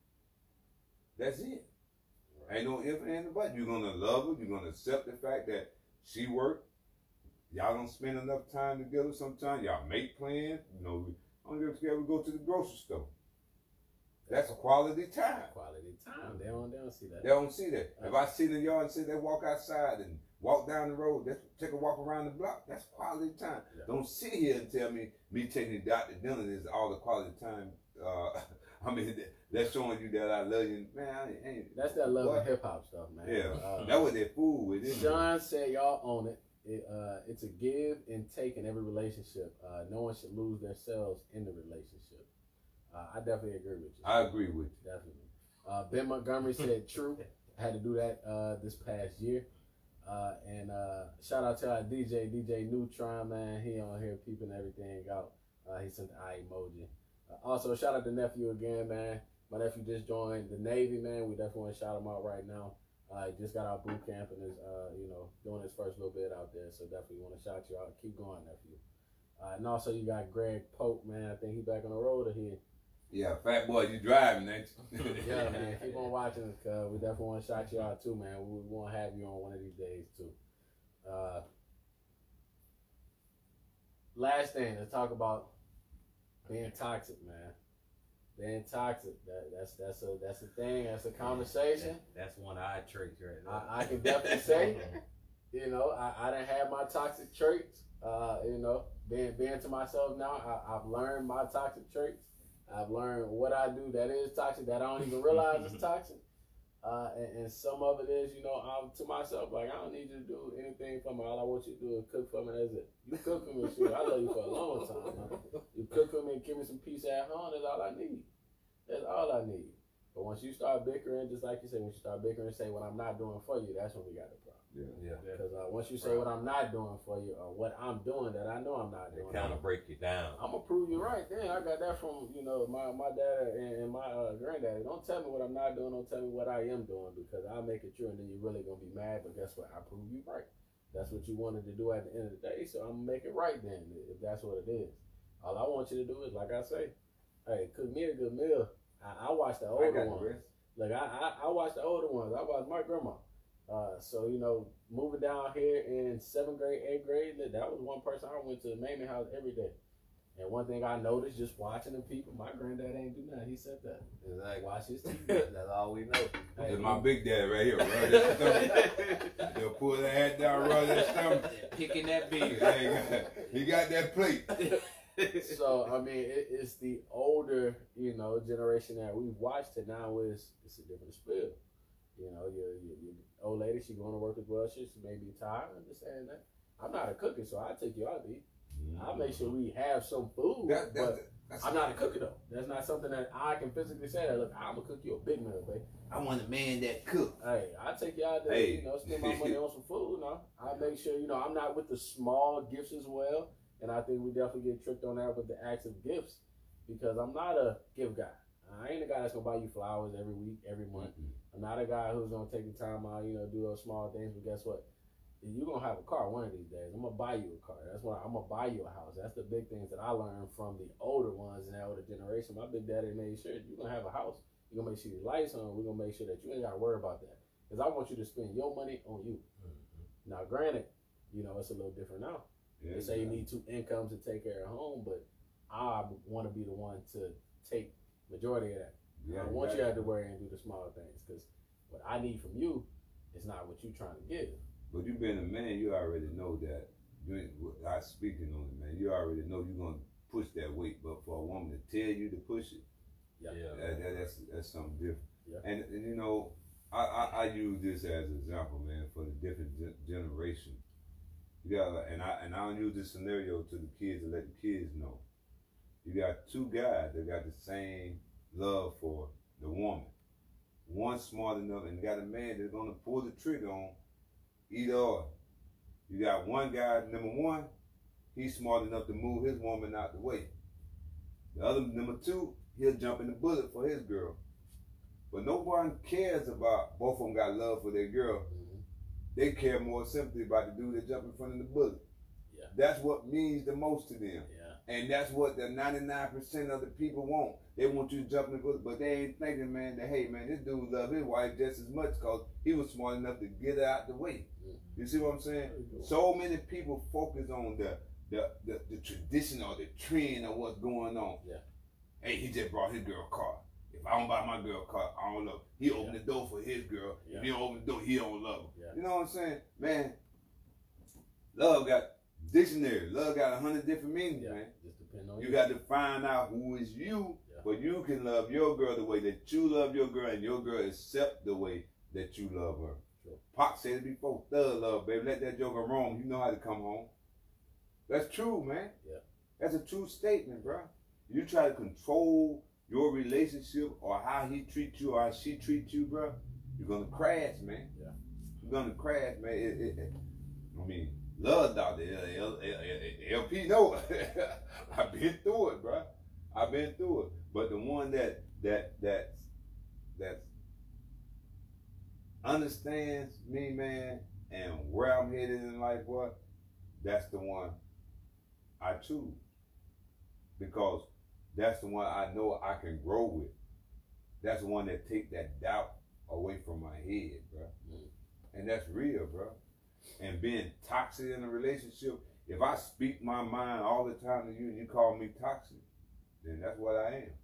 That's it. Ain't no if and but. You're gonna love her. You're gonna accept the fact that she worked. Y'all don't spend enough time together. Sometimes y'all make plans. You know, we don't get together. We go to the grocery store. That's quality time. Quality time. They don't, they don't see that. They don't see that. If I see the yard and say they walk outside and walk down the road, that's, take a walk around the block, that's quality time. Yeah. Don't sit here and tell me me taking you out to dinner is all the quality time. Uh, I mean, that's showing you that I love you. Man, I ain't. That's that love what? and hip hop stuff, man. Yeah, Uh, that's what they fool with. Isn't it? Sean said y'all own it. It, uh, it's a give and take in every relationship. Uh, no one should lose themselves in the relationship. Uh, I definitely agree with you. I agree with you. Definitely. Uh, Ben Montgomery said true. I had to do that uh, this past year. Uh, and uh, shout out to our D J, D J Neutron, man. He on here peeping everything out. Uh, he sent the eye emoji. Uh, also, shout out to nephew again, man. My nephew just joined the Navy, man. We definitely want to shout him out right now. Uh, he just got out boot camp and is, uh, you know, doing his first little bit out there. So definitely want to shout you out. Keep going, nephew. Uh, and also you got Greg Pope, man. I think he back on the road or he. Yeah, fat boy, you driving, ain't you? Yeah, man. Keep on watching. Cause we definitely want to shout you out too, man. We want to have you on one of these days too. Uh, last thing, let's talk about being toxic, man. Being toxic. That that's that's a that's a thing. That's a conversation. That's one of our traits right now. I, I can definitely say, you know, I, I done had my toxic traits. Uh, you know, being being to myself now, I, I've learned my toxic traits. I've learned what I do that is toxic that I don't even realize is toxic. Uh, and, and some of it is, you know, I'm to myself, like, I don't need you to do anything for me. All I want you to do is cook for me. That's it. You cook for me, shit. I love you for a long time, man. You cook for me and give me some peace at home. That's all I need. That's all I need. But once you start bickering, just like you say, once you start bickering and say what I'm not doing for you, that's when we got the problem. Yeah. Yeah. Because uh, once you say what I'm not doing for you or what I'm doing that I know I'm not They doing, kind of break you down. I'm gonna prove you right. Then I got that from, you know, my my dad and, and my uh, granddaddy. Don't tell me what I'm not doing. Don't tell me what I am doing, because I'll make it true, and then you're really gonna be mad. But guess what? I prove you right. That's what you wanted to do at the end of the day. So I'm gonna make it right then, if that's what it is. All I want you to do is, like I say, hey, cook me a good meal. I, I watch the I older got the ones. rest. Like I, I, I watch the older ones. I watch my grandma. Uh, so you know, moving down here in seventh grade, eighth grade, that, that was one person I went to the Mamie house every day. And one thing I noticed just watching the people, my granddad ain't do nothing. He said that. Exactly. Watch his T V. That's all we know. Hey, That's my big dad right here. Rub that stomach. They'll pull that hat down, rub that stomach. Picking that beard. Hey, he got that plate. So I mean, it, it's the older, you know, generation that we've watched it now. Is it's a different spill. You know, your, your, your old lady, she going to work as well. She may be tired. I understand that. I'm not a cooker, so I take you out to eat. I'll make sure we have some food, That, that, but that's I'm not a cooker though. That's not something that I can physically say that. Look, I'm gonna cook you a big meal, babe. I want a man that cook. Hey, I take you out there, Hey. you know, spend my money on some food. No, I make sure, you know, I'm not with the small gifts as well, and I think we definitely get tricked on that with the acts of gifts because I'm not a gift guy. I ain't a guy that's gonna buy you flowers every week, every month. Mm-hmm. I'm not a guy who's gonna take the time out, you know, do those small things. But guess what? You're gonna have a car one of these days. I'm gonna buy you a car. That's why I'm gonna buy you a house. That's the big things that I learned from the older ones and that older generation. My big daddy made sure you're gonna have a house. You're gonna make sure your lights on. We're gonna make sure that you ain't gotta worry about that. Because I want you to spend your money on you. Mm-hmm. Now, granted, you know, it's a little different now. Yeah, they say you need two incomes to take care of home, but I want to be the one to take majority of that. Yeah, I don't want you to have to worry and do the small things because what I need from you is not what you're trying to give. But you being a man, you already know that. You ain't, I speaking on it, man. You already know you're gonna push that weight. But for a woman to tell you to push it, yeah, that, that, that's that's something different. Yeah. And, and you know, I, I, I use this as an example, man, for the different ge- generation. You got, and I and I don't use this scenario to the kids to let the kids know. You got two guys that got the same love for the woman. One smart enough, and you got a man that's gonna pull the trigger on either or. You got one guy, number one, he's smart enough to move his woman out the way. The other, number two, he'll jump in the bullet for his girl. But no one cares about, both of them got love for their girl. Mm-hmm. They care more simply about the dude that jump in front of the bullet. Yeah. That's what means the most to them. Yeah. And that's what the ninety-nine percent of the people want. They want you to jump in the bullet, but they ain't thinking, man, that, hey, man, this dude love his wife just as much because he was smart enough to get her out the way. You see what I'm saying? So many people focus on the the, the, the tradition or the trend of what's going on. Yeah. Hey, he just brought his girl a car. If I don't buy my girl a car, I don't love her. He opened yeah. the door for his girl. Yeah. If he don't open the door, he don't love her. Yeah. You know what I'm saying? Man, love got dictionary. Love got a hundred different meanings, yeah. man. Just depend on you. You got to find out who is you, yeah. but you can love your girl the way that you love your girl, and your girl accept the way that you love her. Pop said it before, thug love, baby. Let that joker roam. You know how to come home. That's true, man. Yeah. That's a true statement, bro. You try to control your relationship or how he treats you or how she treats you, bro, you're gonna crash, man. Yeah. You're gonna crash, man. It, it, it, I mean, love doctor, L P know. I've been through it, bro. I've been through it. But the one that that that that's understands me, man, and where I'm headed in life, boy, that's the one I choose. Because that's the one I know I can grow with. That's the one that take that doubt away from my head, bro. Mm. And that's real, bro. And being toxic in a relationship, if I speak my mind all the time to you and you call me toxic, then that's what I am.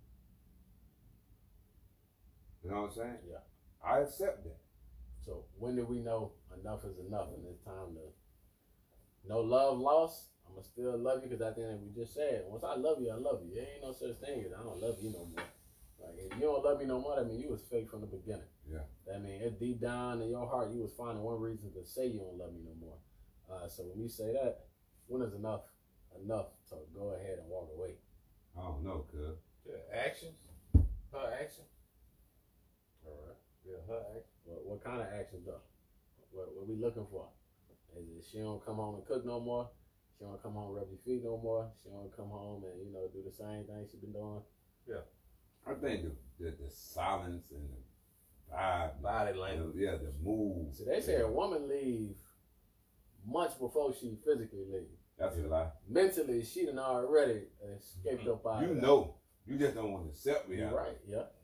You know what I'm saying? Yeah. I accept that. So when do we know enough is enough and it's time to no love lost? I'm gonna still love you because at the end we just said, once I love you, I love you. There ain't no such thing as I don't love you no more. Like if you don't love me no more, that mean you was fake from the beginning. Yeah. That mean it deep down in your heart you was finding one reason to say you don't love me no more. Uh, so when we say that, when is enough enough to go ahead and walk away? I don't know, cuz. Yeah, actions. Her action. All right. Yeah, her action. What, what kind of action though? What, what we looking for? Is it she don't come home and cook no more? She don't come home and rub your feet no more? She don't come home and, you know, do the same thing she been doing? Yeah. I think the, the, the silence and the vibe. Body language. Yeah, the move. So they say a woman leave months before she physically leave. That's a lie. Mentally, she done already escaped up out You of know. You just don't want to accept me. You're right, yeah.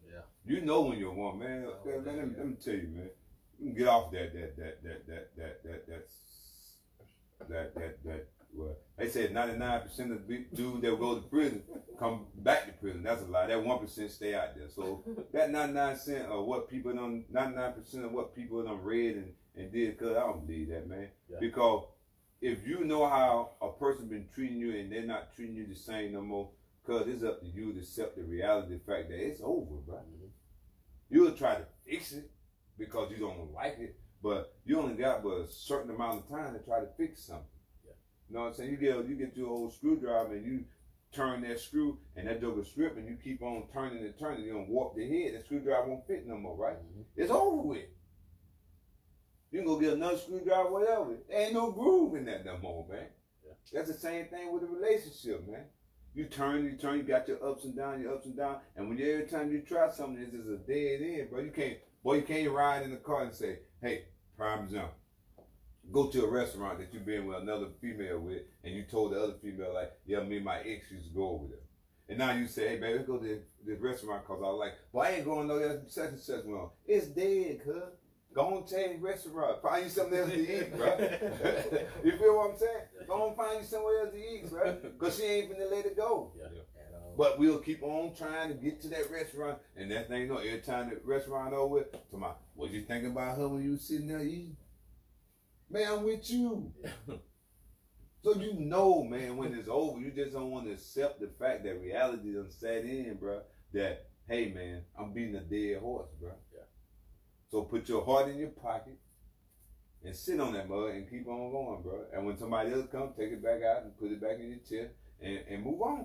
Yeah. You know when you're a woman, man. Oh, man, yeah, let, me, yeah. let me tell you, man. You can get off that that that that that that that that's that that that. Well, they said ninety-nine percent of the dudes that go to prison come back to prison. That's a lie. That one percent stay out there. So that ninety-nine percent of what people done, ninety-nine percent of what people done read and, and did, cause I don't believe that, man. Yeah. Because if you know how a person been treating you and they're not treating you the same no more, cause it's up to you to accept the reality, the fact that it's over, bro. Mm-hmm. You'll try to fix it because you don't like it, but you only got but a certain amount of time to try to fix something. You know what I'm saying? You get you get your old screwdriver and you turn that screw and that joker strip and you keep on turning and turning, you're gonna warp the head. That screwdriver won't fit no more, right? Mm-hmm. It's over with. You can go get another screwdriver, whatever. There ain't no groove in that no more, man. Yeah. That's the same thing with a relationship, man. You turn, you turn, you got your ups and downs, your ups and downs, and when you, every time you try something, it's just a dead end, bro. You can't, boy, you can't ride in the car and say, hey, prime example. Go to a restaurant that you've been with another female with, and you told the other female, like, yeah, me and my ex used to go over there. And now you say, hey, baby, let's go to this, this restaurant because I like, well, I ain't going no other such and such one. It's dead, cuz. Go on to the restaurant. Find you something else to eat, bro. You feel what I'm saying? Go on find you somewhere else to eat, bro. Because she ain't finna let it go. Yeah. But we'll keep on trying to get to that restaurant. And that thing, you know, every time the restaurant over, to my, what you thinking about her when you was sitting there eating? Man, I'm with you. So you know, man, when it's over, you just don't want to accept the fact that reality done set in, bro. That, hey, man, I'm beating a dead horse, bro. Yeah. So put your heart in your pocket and sit on that mud and keep on going, bro. And when somebody else comes, take it back out and put it back in your chair and, and move on.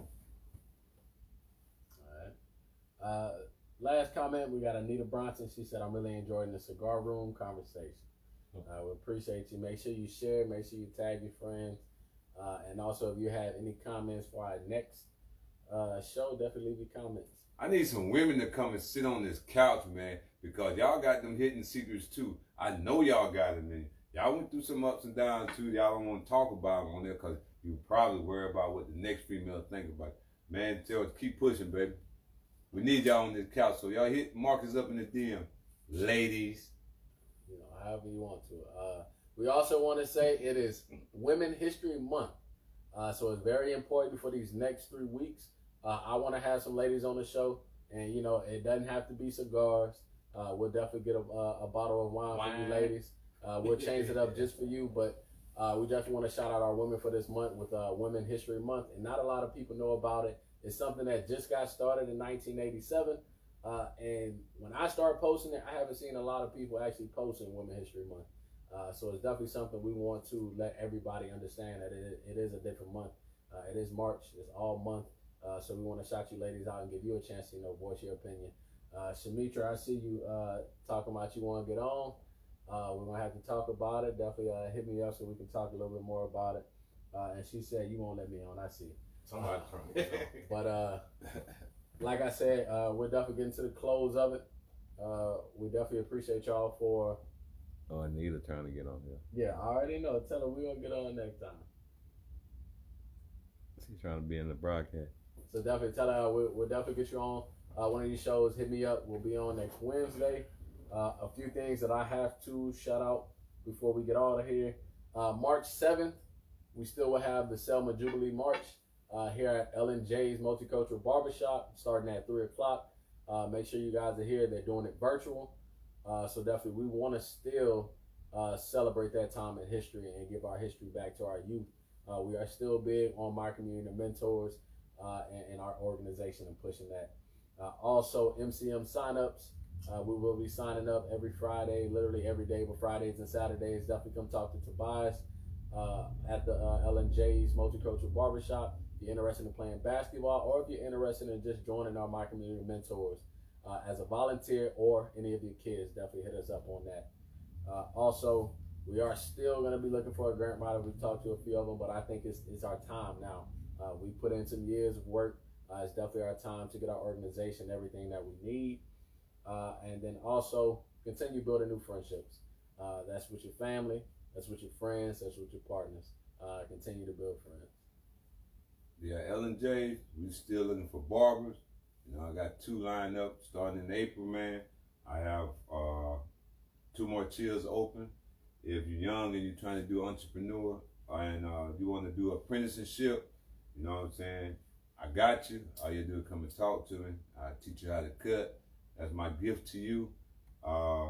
All right. Uh, last comment, we got Anita Bronson. She said, I'm really enjoying the cigar room conversation. Uh, we appreciate you. Make sure you share. Make sure you tag your friends. Uh, and also, if you have any comments for our next uh, show, definitely leave your comments. I need some women to come and sit on this couch, man, because y'all got them hidden secrets too. I know y'all got them in. Y'all went through some ups and downs too. Y'all don't want to talk about them on there because you probably worry about what the next female think about. Man, tell us, keep pushing, baby. We need y'all on this couch. So y'all hit Marcus up in the D M. Ladies. You know, however you want to. Uh, we also want to say it is Women History Month. Uh, so it's very important for these next three weeks. Uh, I want to have some ladies on the show. And, you know, it doesn't have to be cigars. Uh, we'll definitely get a, a, a bottle of wine, wine. for you ladies. Uh, we'll change it up just for you. But uh, we definitely want to shout out our women for this month with uh, Women History Month. And not a lot of people know about it. It's something that just got started in nineteen eighty-seven. Uh, and when I started posting it, I haven't seen a lot of people actually posting Women History Month. Uh, so it's definitely something we want to let everybody understand that it, it is a different month. Uh, it is March. It's all month. Uh, so we want to shout you ladies out and give you a chance to, you know, voice your opinion. Uh, Shamitra, I see you uh, talking about you want to get on. Uh, we're going to have to talk about it. Definitely uh, hit me up so we can talk a little bit more about it. Uh, and she said, you won't let me on. I see. Somebody uh, trying to get on. But uh, like I said, uh, we're definitely getting to the close of it. Uh, we definitely appreciate y'all for. Oh, Anita trying to get on here. Yeah, I already know. Tell her we're going to get on next time. She's trying to be in the broadcast. So definitely tell her we'll, we'll definitely get you on uh, one of these shows. Hit me up. We'll be on next Wednesday. Uh, a few things that I have to shout out before we get out of here. Uh, March seventh, we still will have the Selma Jubilee March uh, here at Ellen J's Multicultural Barbershop starting at three o'clock. Uh, make sure you guys are here. They're doing it virtual. Uh, so definitely we want to still uh, celebrate that time in history and give our history back to our youth. Uh, we are still big on my community mentors uh, and, and our organization and pushing that. Uh, also, M C M signups. Uh, we will be signing up every Friday, literally every day, but Fridays and Saturdays. Definitely come talk to Tobias uh, at the uh, Ellen J's Multicultural Barbershop. If you're interested in playing basketball or if you're interested in just joining our My Community Mentors uh, as a volunteer or any of your kids, definitely hit us up on that. Uh, also, we are still going to be looking for a grant writer. We've talked to a few of them, but I think it's, it's our time now. Uh, we put in some years of work. Uh, it's definitely our time to get our organization everything that we need. Uh, and then also continue building new friendships. Uh, that's with your family, that's with your friends, that's with your partners. Uh, continue to build friends. Yeah, Ellen J, we still looking for barbers, You know, I got two lined up starting in April, man. I have uh, two more chairs open. If you're young and you're trying to do entrepreneur and uh, you want to do apprenticeship, you know what I'm saying? I got you. All you do is come and talk to me. I teach you how to cut. That's my gift to you. Uh,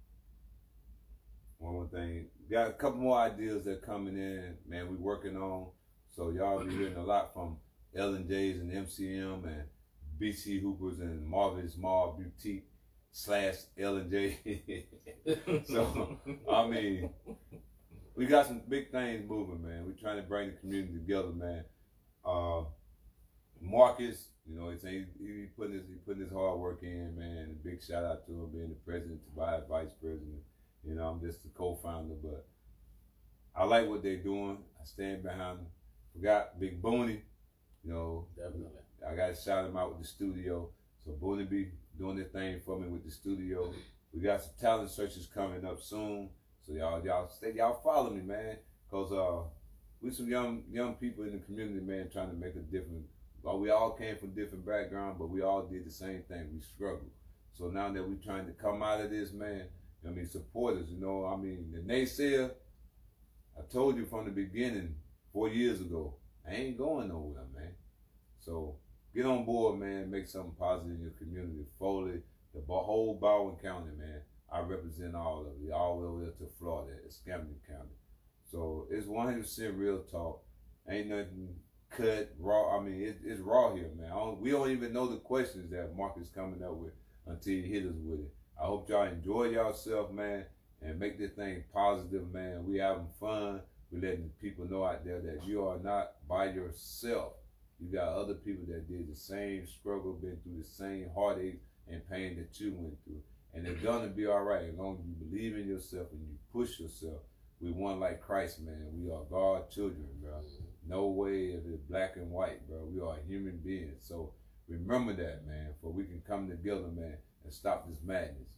one more thing. Got a couple more ideas that coming in, man, we working on. So y'all be hearing a lot from Ellen J's and M C M and B C Hoopers and Marvelous Mall Boutique slash Ellen J. So, I mean, we got some big things moving, man. We're trying to bring the community together, man. Uh, Marcus, you know, he's, he, he putting his he putting his hard work in, man. A big shout out to him being the president, Tobias vice president. You know, I'm just the co-founder, but I like what they're doing. I stand behind them. Forgot Big Booney, you know. Definitely. I got to shout him out with the studio. So Booney be doing this thing for me with the studio. We got some talent searches coming up soon. So y'all, y'all stay, y'all follow me, man. Cause uh, we some young young people in the community, man, trying to make a difference. Well, we all came from different backgrounds, but we all did the same thing. We struggled. So now that we're trying to come out of this, man, I mean, support us, you know. I mean, the naysayer, I told you from the beginning, four years ago, I ain't going nowhere, man. So get on board, man. Make something positive in your community. Foley, the whole Baldwin County, man. I represent all of it, all the way up to Florida, Escambia County. So it's one hundred percent real talk. Ain't nothing cut, raw. I mean, it, it's raw here, man. I don't, we don't even know the questions that Mark is coming up with until he hit us with it. I hope y'all enjoy yourself, man, and make this thing positive, man. We having fun. We letting people know out there that you are not by yourself. You got other people that did the same struggle, been through the same heartache and pain that you went through. And it's gonna be all right as long as you believe in yourself and you push yourself. We one like Christ, man. We are God's children, bro. No way if it's black and white, bro. We are human beings. So remember that, man, for we can come together, man, and stop this madness.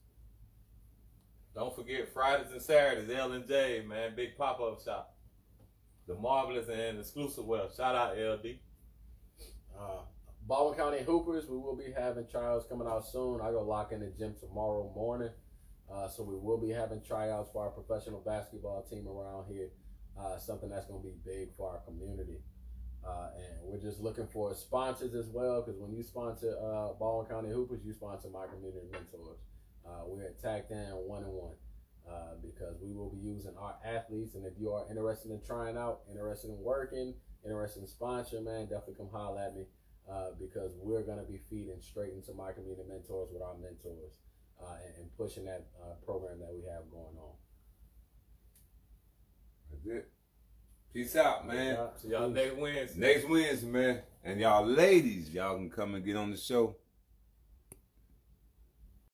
Don't forget Fridays and Saturdays, L and J, man, big pop-up shop. The Marvelous and Exclusive Wear. Shout out L D. Uh, Baldwin County Hoopers, we will be having tryouts coming out soon. I go lock in the gym tomorrow morning. Uh, so we will be having tryouts for our professional basketball team around here. Uh, something that's going to be big for our community. Uh, and we're just looking for sponsors as well, because when you sponsor uh, Baldwin County Hoopers, you sponsor my community mentors. Uh, we're tagged in one and one uh, because we will be using our athletes. And if you are interested in trying out, interested in working, interested in sponsoring, man, definitely come holler at me uh, because we're going to be feeding straight into my community mentors with our mentors uh, and, and pushing that uh, program that we have going on. That's it. Peace out, man. See y'all next Wednesday. Next Wednesday, man. And y'all ladies, y'all can come and get on the show.